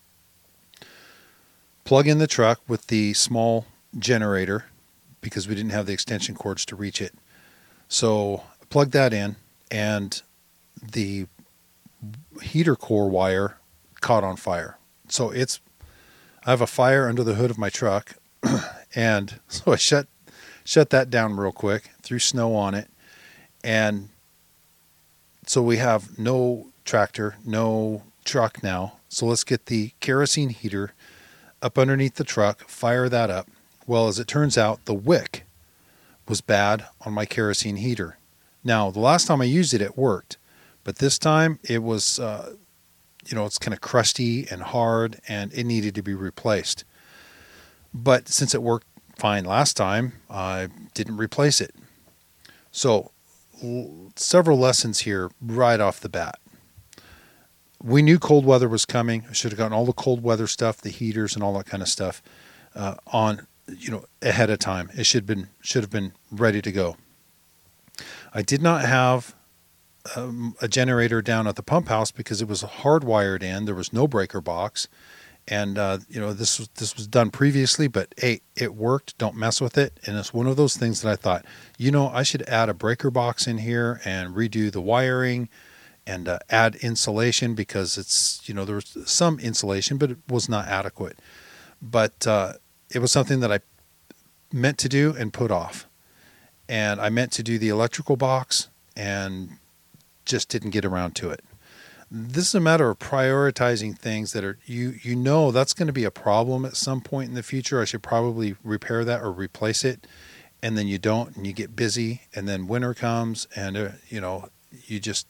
[SPEAKER 2] Plug in the truck with the small generator because we didn't have the extension cords to reach it. So plug that in, and the heater core wire caught on fire. So I have a fire under the hood of my truck, and so I shut that down real quick, threw snow on it, and so we have no tractor, no truck now. So let's get the kerosene heater up underneath the truck, fire that up. Well, as it turns out, the wick was bad on my kerosene heater. Now, the last time I used it, it worked. But this time it was, it's kind of crusty and hard, and it needed to be replaced. But since it worked fine last time, I didn't replace it. So several lessons here right off the bat. We knew cold weather was coming. I should have gotten all the cold weather stuff, the heaters and all that kind of stuff on, ahead of time. It should have been ready to go. I did not have a generator down at the pump house because it was hardwired in. There was no breaker box. And, this was done previously, but hey, it worked. Don't mess with it. And it's one of those things that I thought, I should add a breaker box in here and redo the wiring and add insulation because it's, there was some insulation, but it was not adequate. But it was something that I meant to do and put off. And I meant to do the electrical box and just didn't get around to it. This is a matter of prioritizing things that are, that's going to be a problem at some point in the future. I should probably repair that or replace it. And then you don't, and you get busy, and then winter comes, and, you just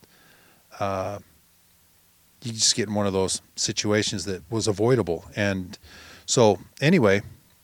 [SPEAKER 2] get in one of those situations that was avoidable. And so anyway,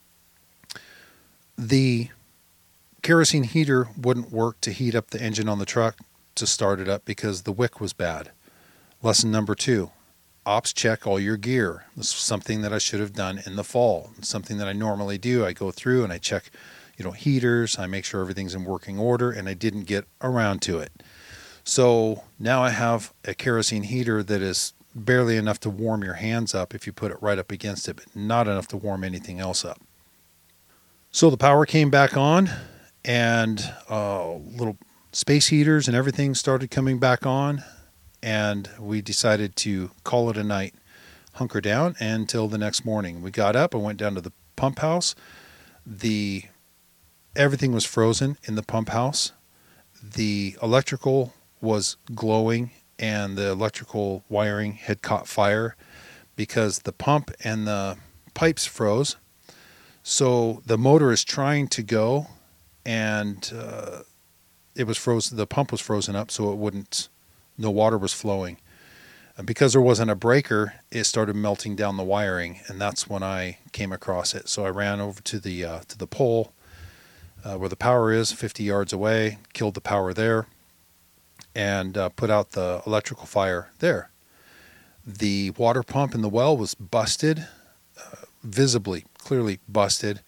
[SPEAKER 2] the kerosene heater wouldn't work to heat up the engine on the truck to start it up because the wick was bad. Lesson number 2, ops check all your gear. This is something that I should have done in the fall. It's something that I normally do. I go through and I check, heaters. I make sure everything's in working order, and I didn't get around to it. So now I have a kerosene heater that is barely enough to warm your hands up if you put it right up against it, but not enough to warm anything else up. So the power came back on, and little space heaters and everything started coming back on. And we decided to call it a night, hunker down until the next morning. We got up and went down to the pump house. Everything was frozen in the pump house. The electrical was glowing, and the electrical wiring had caught fire because the pump and the pipes froze. So the motor is trying to go, and it was frozen. The pump was frozen up, so it wouldn't. No water was flowing. And because there wasn't a breaker, it started melting down the wiring, and that's when I came across it. So I ran over to the pole where the power is, 50 yards away, killed the power there, and put out the electrical fire there. The water pump in the well was busted, visibly, clearly busted.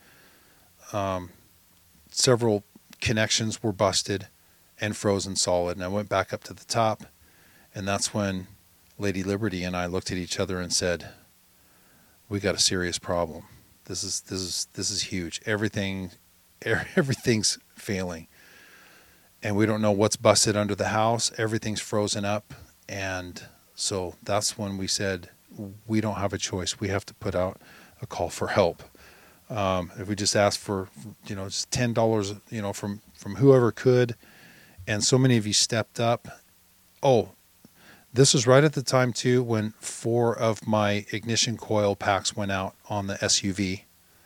[SPEAKER 2] Several connections were busted and frozen solid. And I went back up to the top, and that's when Lady Liberty and I looked at each other and said, "We got a serious problem. This is huge. Everything's failing, and we don't know what's busted under the house. Everything's frozen up." And so that's when we said, we don't have a choice. We have to put out a call for help. If we just ask for, just $10, from whoever could, and so many of you stepped up. Oh, this was right at the time too when 4 of my ignition coil packs went out on the SUV.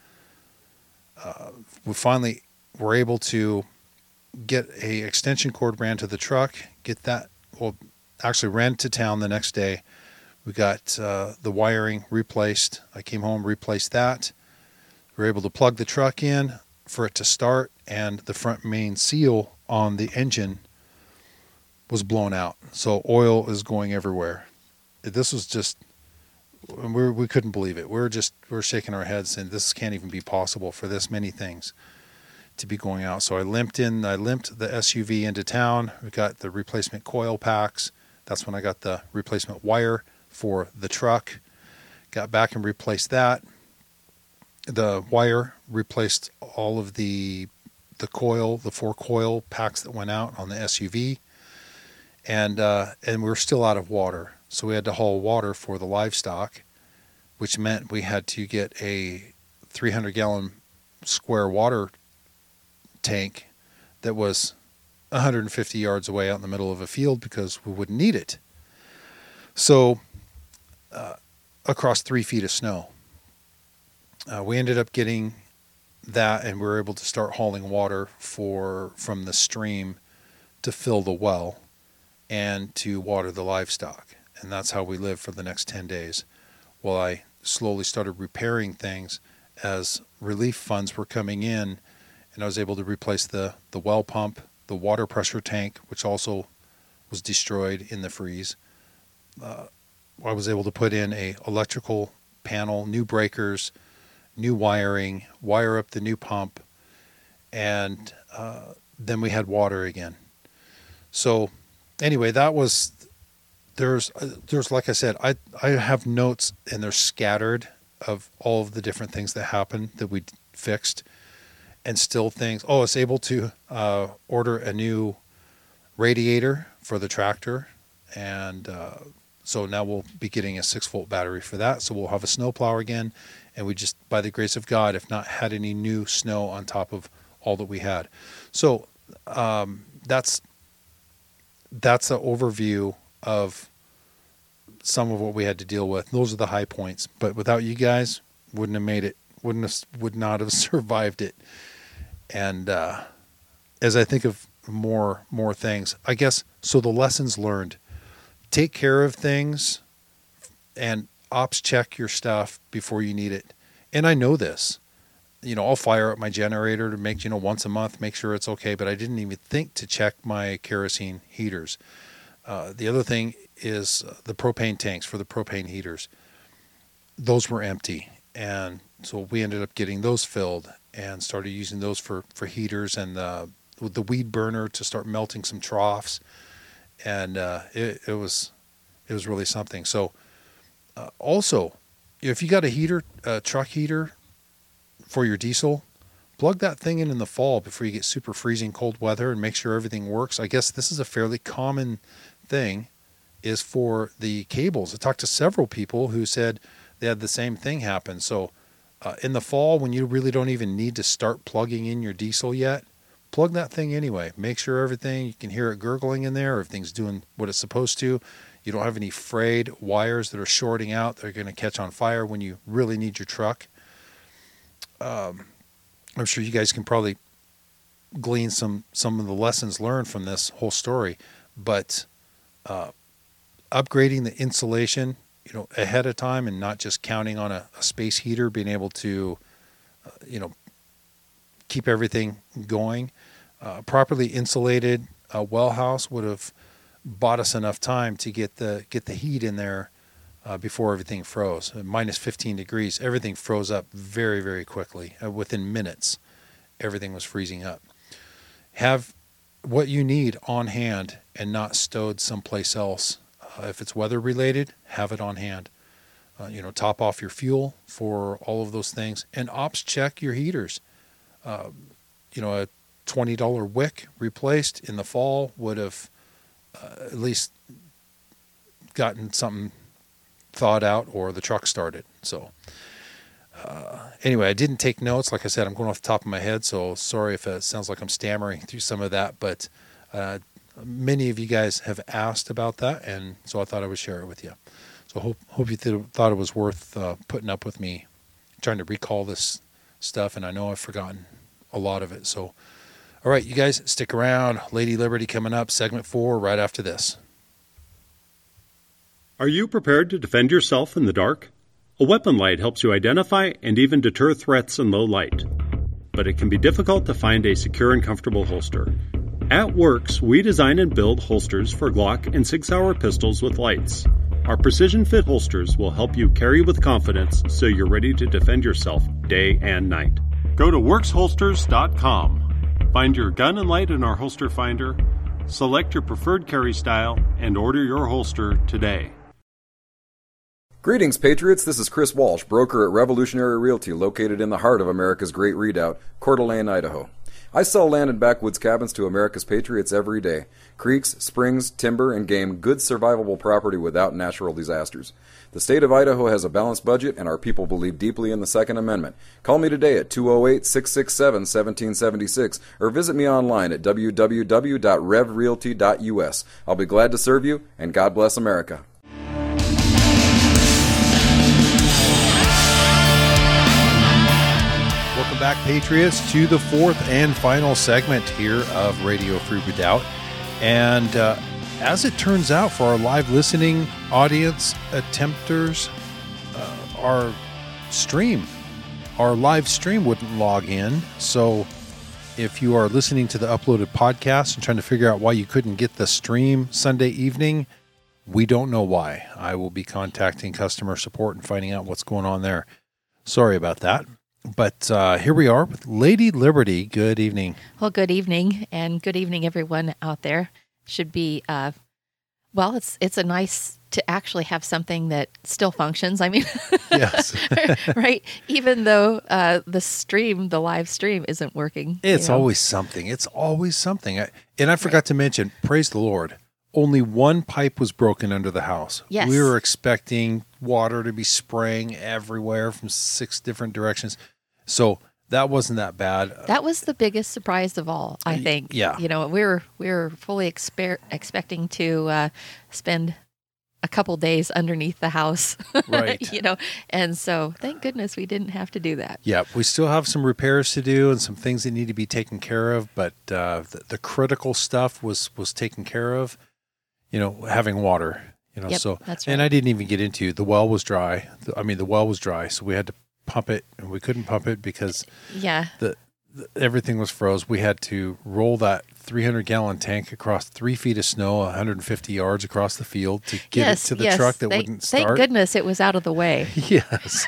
[SPEAKER 2] We finally were able to get a extension cord ran to the truck, actually ran to town the next day. We got the wiring replaced. I came home, replaced that. We were able to plug the truck in for it to start, and the front main seal on the engine was blown out. So oil is going everywhere. This was just, we couldn't believe it. We're shaking our heads and this can't even be possible for this many things to be going out. So I limped the SUV into town. We got the replacement coil packs. That's when I got the replacement wire for the truck. Got back and replaced that. The wire replaced all of the coil, the 4 coil packs that went out on the SUV. And we were still out of water. So we had to haul water for the livestock, which meant we had to get a 300-gallon square water tank that was 150 yards away out in the middle of a field because we wouldn't need it. So across 3 feet of snow. We ended up getting that, and we were able to start hauling water from the stream to fill the well and to water the livestock. And that's how we lived for the next 10 days. While I slowly started repairing things as relief funds were coming in, and I was able to replace the well pump, the water pressure tank, which also was destroyed in the freeze. I was able to put in a electrical panel, new breakers, new wiring, wire up the new pump, and then we had water again. So anyway, that was, there's like I said, I have notes, and they're scattered of all of the different things that happened that we fixed, and still things. I was able to order a new radiator for the tractor, and so now we'll be getting a 6-volt battery for that. So we'll have a snowplow again, and we just, by the grace of God, have not had any new snow on top of all that we had. So that's an overview of some of what we had to deal with. Those are the high points. But without you guys, wouldn't have made it. Would not have survived it. And as I think of more things, I guess, so the lessons learned. Take care of things and ops check your stuff before you need it. And I know this. I'll fire up my generator to make, once a month, make sure it's okay. But I didn't even think to check my kerosene heaters. The other thing is the propane tanks for the propane heaters. Those were empty. And so we ended up getting those filled and started using those for heaters, and with the weed burner to start melting some troughs. And it was really something. So also, if you got a truck heater for your diesel, plug that thing in the fall before you get super freezing cold weather, and make sure everything works. I guess this is a fairly common thing, is for the cables. I talked to several people who said they had the same thing happen. So in the fall, when you really don't even need to start plugging in your diesel yet, plug that thing anyway. Make sure everything, you can hear it gurgling in there, everything's doing what it's supposed to. You don't have any frayed wires that are shorting out that are going to catch on fire when you really need your truck. I'm sure you guys can probably glean some of the lessons learned from this whole story, but upgrading the insulation, ahead of time, and not just counting on a space heater, being able to, keep everything going. Properly insulated well house would have bought us enough time to get the heat in there before everything froze. At minus 15 degrees, everything froze up very, very quickly. Within minutes, everything was freezing up. Have what you need on hand and not stowed someplace else. If it's weather related, have it on hand. Top off your fuel for all of those things, and ops check your heaters. A $20 wick replaced in the fall would have at least gotten something thawed out or the truck started. So anyway, I didn't take notes. Like I said, I'm going off the top of my head, so sorry if it sounds like I'm stammering through some of that, but many of you guys have asked about that, and so I thought I would share it with you. So hope you thought it was worth putting up with me trying to recall this stuff, and I know I've forgotten a lot of it. So, all right, you guys, stick around. Lady Liberty coming up, segment 4, right after this.
[SPEAKER 5] Are you prepared to defend yourself in the dark? A weapon light helps you identify and even deter threats in low light. But it can be difficult to find a secure and comfortable holster. At Works, we design and build holsters for Glock and Sig Sauer pistols with lights. Our precision fit holsters will help you carry with confidence so you're ready to defend yourself day and night. Go to WorksHolsters.com. Find your gun and light in our holster finder, select your preferred carry style, and order your holster today.
[SPEAKER 6] Greetings, Patriots. This is Chris Walsh, broker at Revolutionary Realty, located in the heart of America's Great Redoubt, Coeur d'Alene, Idaho. I sell land and backwoods cabins to America's Patriots every day. Creeks, springs, timber, and game, good survivable property without natural disasters. The state of Idaho has a balanced budget, and our people believe deeply in the Second Amendment. Call me today at 208-667-1776 or visit me online at www.revrealty.us. I'll be glad to serve you, and God bless America.
[SPEAKER 2] Welcome back, Patriots, to the fourth and final segment here of Radio Free Redoubt. And as it turns out, for our live listening audience attempters, our live stream wouldn't log in. So if you are listening to the uploaded podcast and trying to figure out why you couldn't get the stream Sunday evening, we don't know why. I will be contacting customer support and finding out what's going on there. Sorry about that. But here we are with Lady Liberty. Good evening.
[SPEAKER 7] Well, good evening, and good evening, everyone out there. Should be, well, it's a nice to actually have something that still functions. I mean,
[SPEAKER 2] yes,
[SPEAKER 7] right? Even though the live stream isn't working.
[SPEAKER 2] It's always something. It's always something. And I forgot to mention, praise the Lord, only one pipe was broken under the house.
[SPEAKER 7] Yes.
[SPEAKER 2] We were expecting water to be spraying everywhere from 6 different directions. So that wasn't that bad.
[SPEAKER 7] That was the biggest surprise of all, I think.
[SPEAKER 2] Yeah.
[SPEAKER 7] You know, we were fully expecting to spend a couple days underneath the house.
[SPEAKER 2] Right.
[SPEAKER 7] You know, and so thank goodness we didn't have to do that.
[SPEAKER 2] Yeah, we still have some repairs to do and some things that need to be taken care of, but the critical stuff was taken care of. You know, having water. You know,
[SPEAKER 7] yep,
[SPEAKER 2] so
[SPEAKER 7] that's right.
[SPEAKER 2] And I didn't even get into the well was dry. The well was dry, so we had to pump it, and we couldn't pump it because everything was froze. We had to roll that 300-gallon tank across 3 feet of snow, 150 yards across the field to get it to the truck that wouldn't start.
[SPEAKER 7] Thank goodness it was out of the way.
[SPEAKER 2] Yes.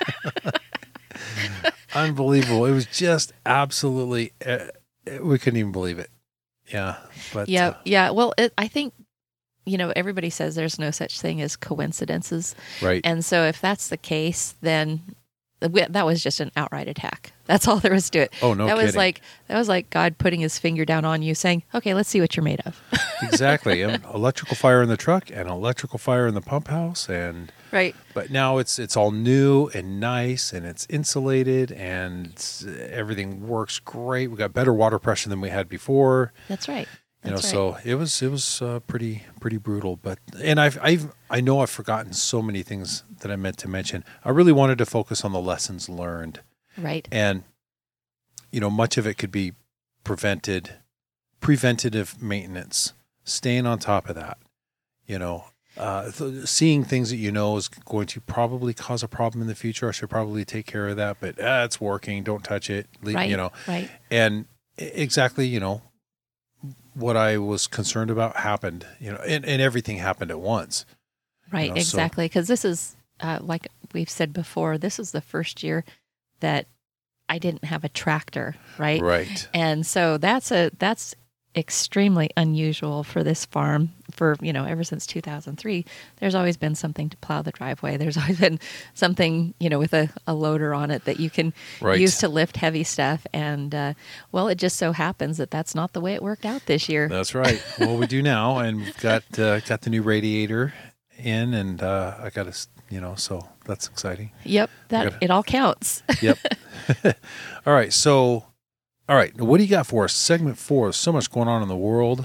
[SPEAKER 2] Unbelievable. It was just absolutely, we couldn't even believe it. Yeah. But
[SPEAKER 7] yeah. Well, I think, you know, everybody says there's no such thing as coincidences.
[SPEAKER 2] Right.
[SPEAKER 7] And so if that's the case, then that was just an outright attack. That's all there was to it.
[SPEAKER 2] Oh, no kidding.
[SPEAKER 7] That was like God putting his finger down on you saying, okay, let's see what you're made of.
[SPEAKER 2] Exactly. Electrical fire in the truck and electrical fire in the pump house. And
[SPEAKER 7] right.
[SPEAKER 2] But now it's all new and nice, and it's insulated, and everything works great. We got better water pressure than we had before.
[SPEAKER 7] That's right.
[SPEAKER 2] So it was pretty brutal, and I know I've forgotten so many things that I meant to mention. I really wanted to focus on the lessons learned,
[SPEAKER 7] right? And
[SPEAKER 2] you know, much of it could be preventative maintenance, staying on top of that. You know, seeing things that you know is going to probably cause a problem in the future. I should probably take care of that, but it's working. Don't touch it.
[SPEAKER 7] Right.
[SPEAKER 2] You know,
[SPEAKER 7] right?
[SPEAKER 2] And exactly, you know, what I was concerned about happened, you know, and everything happened at once.
[SPEAKER 7] Right,
[SPEAKER 2] you know,
[SPEAKER 7] exactly. Because this is, like we've said before, this is the first year that I didn't have a tractor, right?
[SPEAKER 2] Right.
[SPEAKER 7] And so that's extremely unusual for this farm. For, you know, ever since 2003, there's always been something to plow the driveway. There's always been something, you know, with a loader on it that you can use to lift heavy stuff. And, well, it just so happens that that's not the way it worked out this year.
[SPEAKER 2] That's right. Well, we do now, and we've got the new radiator in, and I got to, you know, so that's exciting.
[SPEAKER 7] Yep, it all counts.
[SPEAKER 2] Yep. All right, so... All right, what do you got for us? Segment 4. So much going on in the world.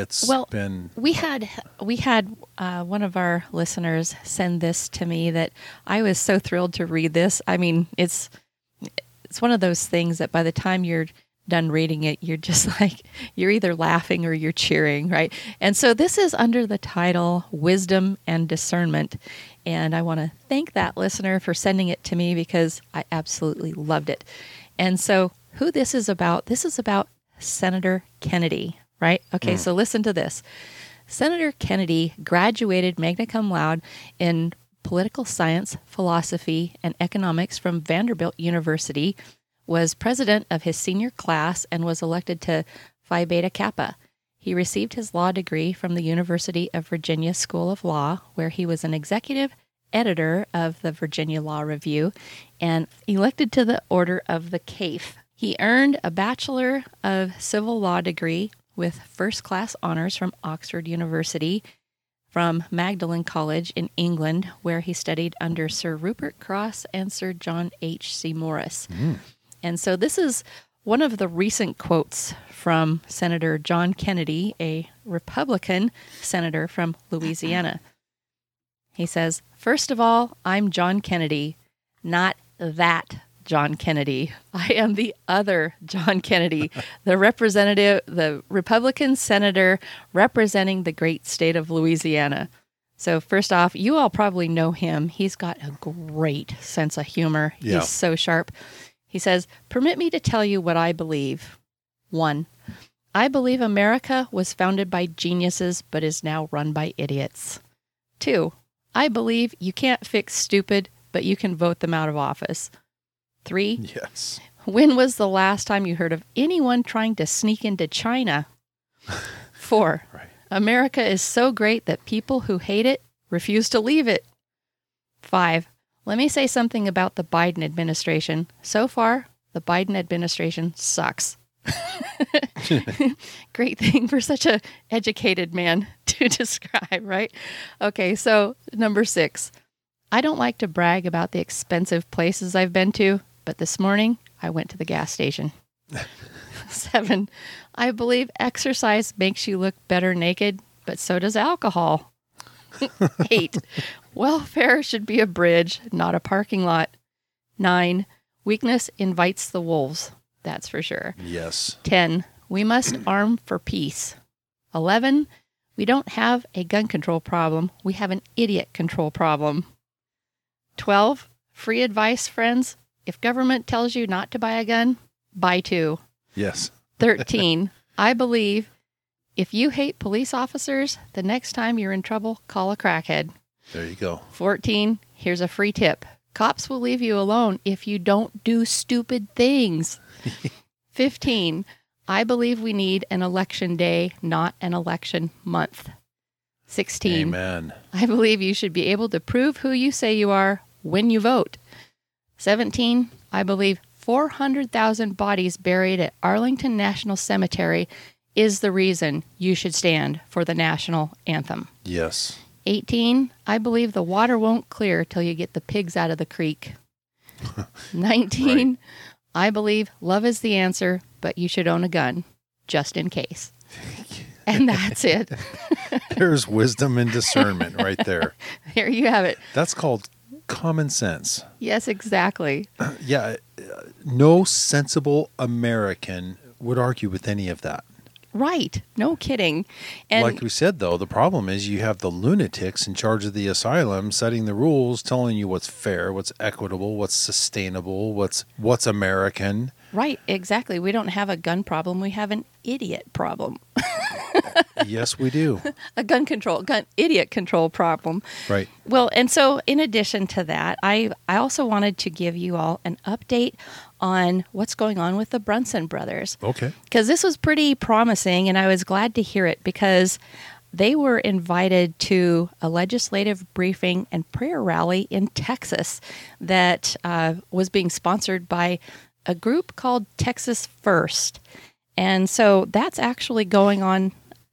[SPEAKER 7] We had one of our listeners send this to me that I was so thrilled to read this. I mean, it's one of those things that by the time you're done reading it, you're just like, you're either laughing or you're cheering, right? And so this is under the title Wisdom and Discernment. And I want to thank that listener for sending it to me because I absolutely loved it. And so who this is about Senator Kennedy, right? Okay, so listen to this. Senator Kennedy graduated magna cum laude in political science, philosophy, and economics from Vanderbilt University, was president of his senior class, and was elected to Phi Beta Kappa. He received his law degree from the University of Virginia School of Law, where he was an executive editor of the Virginia Law Review, and elected to the Order of the CAIF. He earned a Bachelor of Civil Law degree with first-class honors from Oxford University, from Magdalen College in England, where he studied under Sir Rupert Cross and Sir John H.C. Morris. And so this is one of the recent quotes from Senator John Kennedy, a Republican senator from Louisiana. He says, "First of all, I'm John Kennedy, not that John Kennedy. I am the other John Kennedy, the Republican senator representing the great state of Louisiana. So first off, you all probably know him. He's got a great sense of humor.
[SPEAKER 2] Yeah.
[SPEAKER 7] He's so sharp. He says, "Permit me to tell you what I believe. 1, I believe America was founded by geniuses but is now run by idiots. 2, I believe you can't fix stupid, but you can vote them out of office. 3,
[SPEAKER 2] Yes.
[SPEAKER 7] when was the last time you heard of anyone trying to sneak into China? 4,
[SPEAKER 2] Right.
[SPEAKER 7] America is so great that people who hate it refuse to leave it. 5, let me say something about the Biden administration. So far, the Biden administration sucks." Great thing for such a educated man to describe, right? Okay, so number 6. I don't like to brag about the expensive places I've been to, but this morning I went to the gas station. 7. I believe exercise makes you look better naked, but so does alcohol. 8. Welfare should be a bridge, not a parking lot. 9. Weakness invites the wolves. That's for sure.
[SPEAKER 2] Yes.
[SPEAKER 7] 10. We must arm for peace. 11. We don't have a gun control problem. We have an idiot control problem. 12. Free advice, friends. If government tells you not to buy a gun, buy 2.
[SPEAKER 2] Yes.
[SPEAKER 7] 13. I believe if you hate police officers, the next time you're in trouble, call a crackhead.
[SPEAKER 2] There you go.
[SPEAKER 7] 14. Here's a free tip. Cops will leave you alone if you don't do stupid things. 15. I believe we need an election day, not an election month. 16.
[SPEAKER 2] Amen.
[SPEAKER 7] I believe you should be able to prove who you say you are when you vote. 17. I believe 400,000 bodies buried at Arlington National Cemetery is the reason you should stand for the national anthem.
[SPEAKER 2] Yes.
[SPEAKER 7] 18. I believe the water won't clear till you get the pigs out of the creek. 19.
[SPEAKER 2] Right.
[SPEAKER 7] I believe love is the answer, but you should own a gun, just in case. And that's it.
[SPEAKER 2] There's wisdom and discernment right there.
[SPEAKER 7] There you have it.
[SPEAKER 2] That's called common sense.
[SPEAKER 7] Yes, exactly.
[SPEAKER 2] Yeah. No sensible American would argue with any of that.
[SPEAKER 7] Right. No kidding. And
[SPEAKER 2] like we said, though, the problem is you have the lunatics in charge of the asylum setting the rules, telling you what's fair, what's equitable, what's sustainable, what's American.
[SPEAKER 7] right, exactly. We don't have a gun problem. We have an idiot problem.
[SPEAKER 2] Yes, we do.
[SPEAKER 7] A idiot control problem.
[SPEAKER 2] Right.
[SPEAKER 7] Well, and so in addition to that, I also wanted to give you all an update on what's going on with the Brunson brothers.
[SPEAKER 2] Okay.
[SPEAKER 7] Because this was pretty promising, and I was glad to hear it because they were invited to a legislative briefing and prayer rally in Texas that was being sponsored by a group called Texas First. And so that's actually going on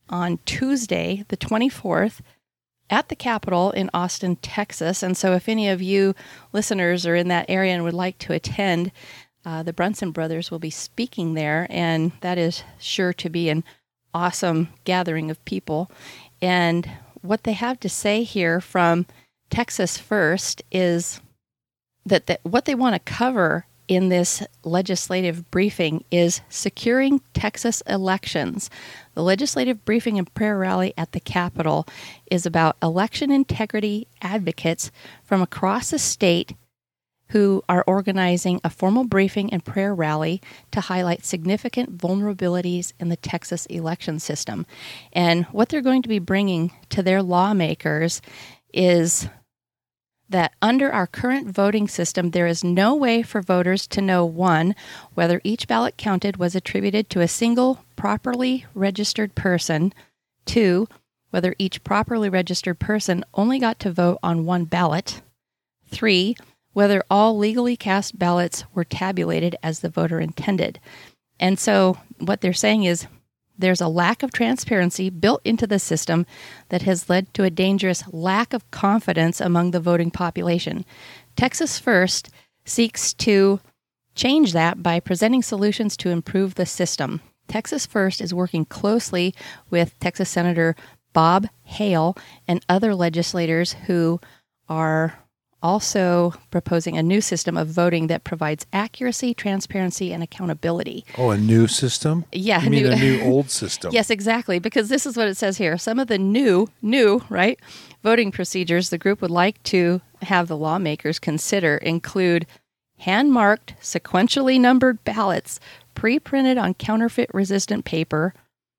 [SPEAKER 7] Tuesday, the 24th, at the Capitol in Austin, Texas. And so if any of you listeners are in that area and would like to attend, the Brunson brothers will be speaking there, and that is sure to be an awesome gathering of people. And what they have to say here from Texas First is that what they want to cover in this legislative briefing is securing Texas elections. The legislative briefing and prayer rally at the Capitol is about election integrity advocates from across the state who are organizing a formal briefing and prayer rally to highlight significant vulnerabilities in the Texas election system. And what they're going to be bringing to their lawmakers is that under our current voting system, there is no way for voters to know, 1, whether each ballot counted was attributed to a single properly registered person, 2, whether each properly registered person only got to vote on one ballot, 3, whether all legally cast ballots were tabulated as the voter intended. And so what they're saying is there's a lack of transparency built into the system that has led to a dangerous lack of confidence among the voting population. Texas First seeks to change that by presenting solutions to improve the system. Texas First is working closely with Texas Senator Bob Hale and other legislators who are also proposing a new system of voting that provides accuracy, transparency, and accountability.
[SPEAKER 2] Oh, a new system?
[SPEAKER 7] Yeah.
[SPEAKER 2] You mean a new old system?
[SPEAKER 7] Yes, exactly, because this is what it says here. Some of the new, right, voting procedures the group would like to have the lawmakers consider include hand-marked, sequentially numbered ballots pre-printed on counterfeit-resistant paper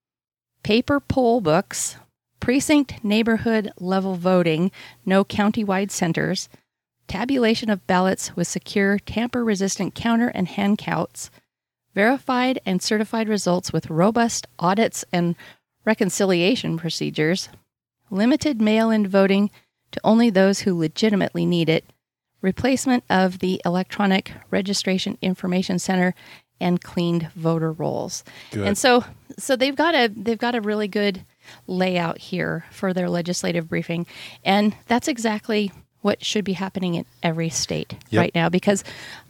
[SPEAKER 7] poll books, precinct neighborhood level voting, no county-wide centers, tabulation of ballots with secure tamper-resistant counter and hand counts, verified and certified results with robust audits and reconciliation procedures, limited mail-in voting to only those who legitimately need it, replacement of the Electronic Registration Information Center, and cleaned voter rolls.
[SPEAKER 2] Good.
[SPEAKER 7] And so they've got a really good layout here for their legislative briefing, and that's exactly what should be happening in every state right now, because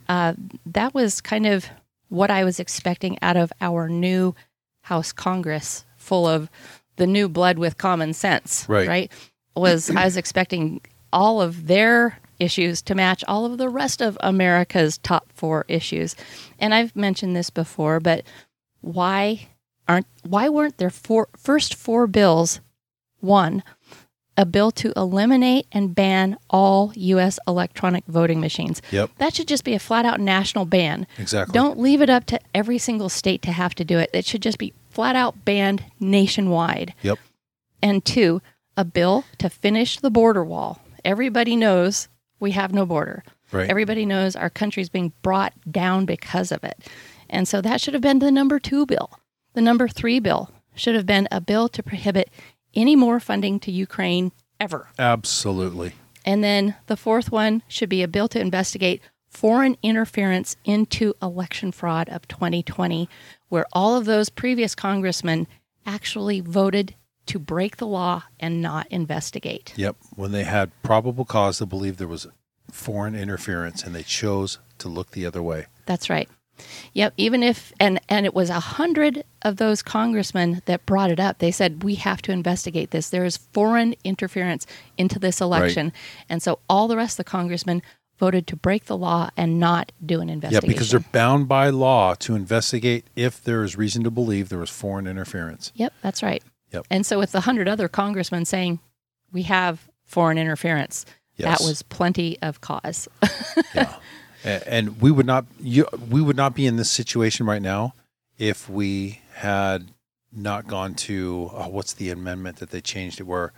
[SPEAKER 7] that was kind of what I was expecting out of our new House Congress, full of the new blood with common sense. Right? I was expecting all of their issues to match all of the rest of America's top 4 issues. And I've mentioned this before, but why weren't their first 4 bills? 1, a bill to eliminate and ban all U.S. electronic voting machines.
[SPEAKER 2] Yep.
[SPEAKER 7] That should just be a flat-out national ban.
[SPEAKER 2] Exactly.
[SPEAKER 7] Don't leave it up to every single state to have to do it. It should just be flat-out banned nationwide.
[SPEAKER 2] Yep.
[SPEAKER 7] And 2, a bill to finish the border wall. Everybody knows we have no border.
[SPEAKER 2] Right.
[SPEAKER 7] Everybody knows our country's being brought down because of it. And so that should have been the number 2 bill. The number 3 bill should have been a bill to prohibit any more funding to Ukraine ever.
[SPEAKER 2] Absolutely.
[SPEAKER 7] And then the 4th one should be a bill to investigate foreign interference into election fraud of 2020, where all of those previous congressmen actually voted to break the law and not investigate.
[SPEAKER 2] Yep. When they had probable cause to believe there was foreign interference and they chose to look the other way.
[SPEAKER 7] That's right. Yep. Even if, and it was 100 of those congressmen that brought it up. They said, we have to investigate this. There is foreign interference into this election. Right. And so all the rest of the congressmen voted to break the law and not do an investigation.
[SPEAKER 2] Yeah, because they're bound by law to investigate if there is reason to believe there was foreign interference.
[SPEAKER 7] Yep, that's right.
[SPEAKER 2] Yep.
[SPEAKER 7] And so with the 100 other congressmen saying, we have foreign interference, that was plenty of cause.
[SPEAKER 2] Yeah. And we would not be in this situation right now if we had not gone to, what's the amendment that they changed it, where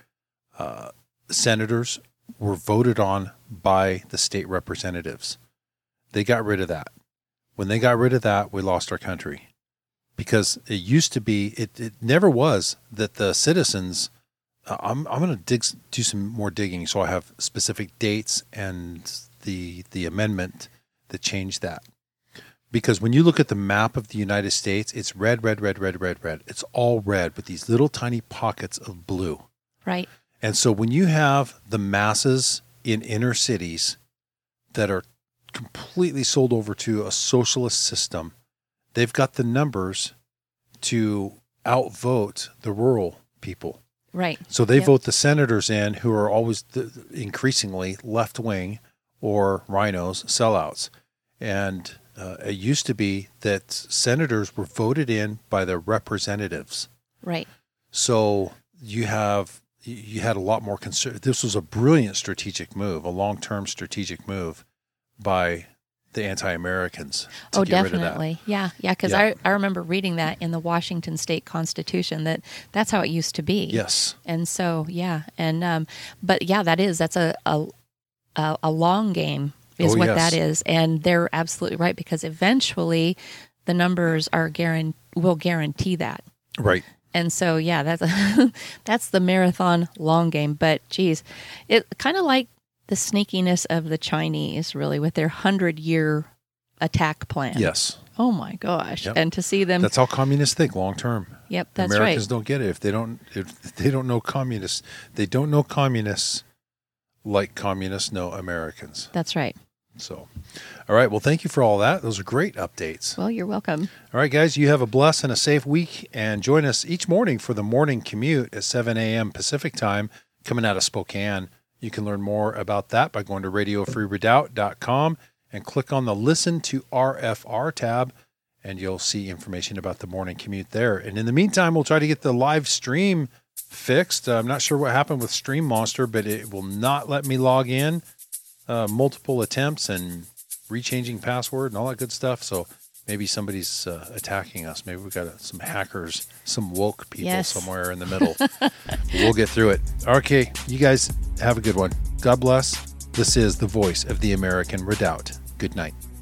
[SPEAKER 2] senators were voted on by the state representatives. They got rid of that. When they got rid of that, we lost our country. Because it used to be, it never was that the citizens, I'm going to do some more digging so I have specific dates and the amendment that changed that. Because when you look at the map of the United States, it's red, red, red, red, red, red. It's all red with these little tiny pockets of blue.
[SPEAKER 7] Right.
[SPEAKER 2] And so when you have the masses in inner cities that are completely sold over to a socialist system, they've got the numbers to outvote the rural people.
[SPEAKER 7] Right.
[SPEAKER 2] So they vote the senators in who are always increasingly left-wing or rhinos, sellouts. And it used to be that senators were voted in by their representatives.
[SPEAKER 7] Right.
[SPEAKER 2] So you had a lot more this was a brilliant strategic move, a long-term strategic move by the anti-Americans to get rid of that.
[SPEAKER 7] Definitely. Yeah, because I remember reading that in the Washington State Constitution that's how it used to be.
[SPEAKER 2] Yes.
[SPEAKER 7] And so, yeah. And but yeah, that's a long game is what that is. And they're absolutely right, because eventually the numbers will guarantee that.
[SPEAKER 2] Right.
[SPEAKER 7] And so, yeah, that's the marathon long game. But geez, it kind of like the sneakiness of the Chinese, really, with their 100-year attack plan.
[SPEAKER 2] Yes.
[SPEAKER 7] Oh my gosh!
[SPEAKER 2] Yep.
[SPEAKER 7] And to see them.
[SPEAKER 2] That's how communists think long term.
[SPEAKER 7] Yep, that's
[SPEAKER 2] Americans
[SPEAKER 7] right.
[SPEAKER 2] don't get it if they don't know communists. They don't know communists like communists know Americans.
[SPEAKER 7] That's right.
[SPEAKER 2] So, all right. Well, thank you for all that. Those are great updates.
[SPEAKER 7] Well, you're welcome.
[SPEAKER 2] All right, guys, you have a blessed and a safe week, and join us each morning for the morning commute at 7 a.m. Pacific time coming out of Spokane. You can learn more about that by going to radiofreeredoubt.com and click on the Listen to RFR tab, and you'll see information about the morning commute there. And in the meantime, we'll try to get the live stream fixed. I'm not sure what happened with Stream Monster, but it will not let me log in. Multiple attempts and rechanging password and all that good stuff. So maybe somebody's attacking us. Maybe we've got some hackers, some woke people somewhere in the middle. We'll get through it. Okay, you guys have a good one. God bless. This is the voice of the American Redoubt. Good night.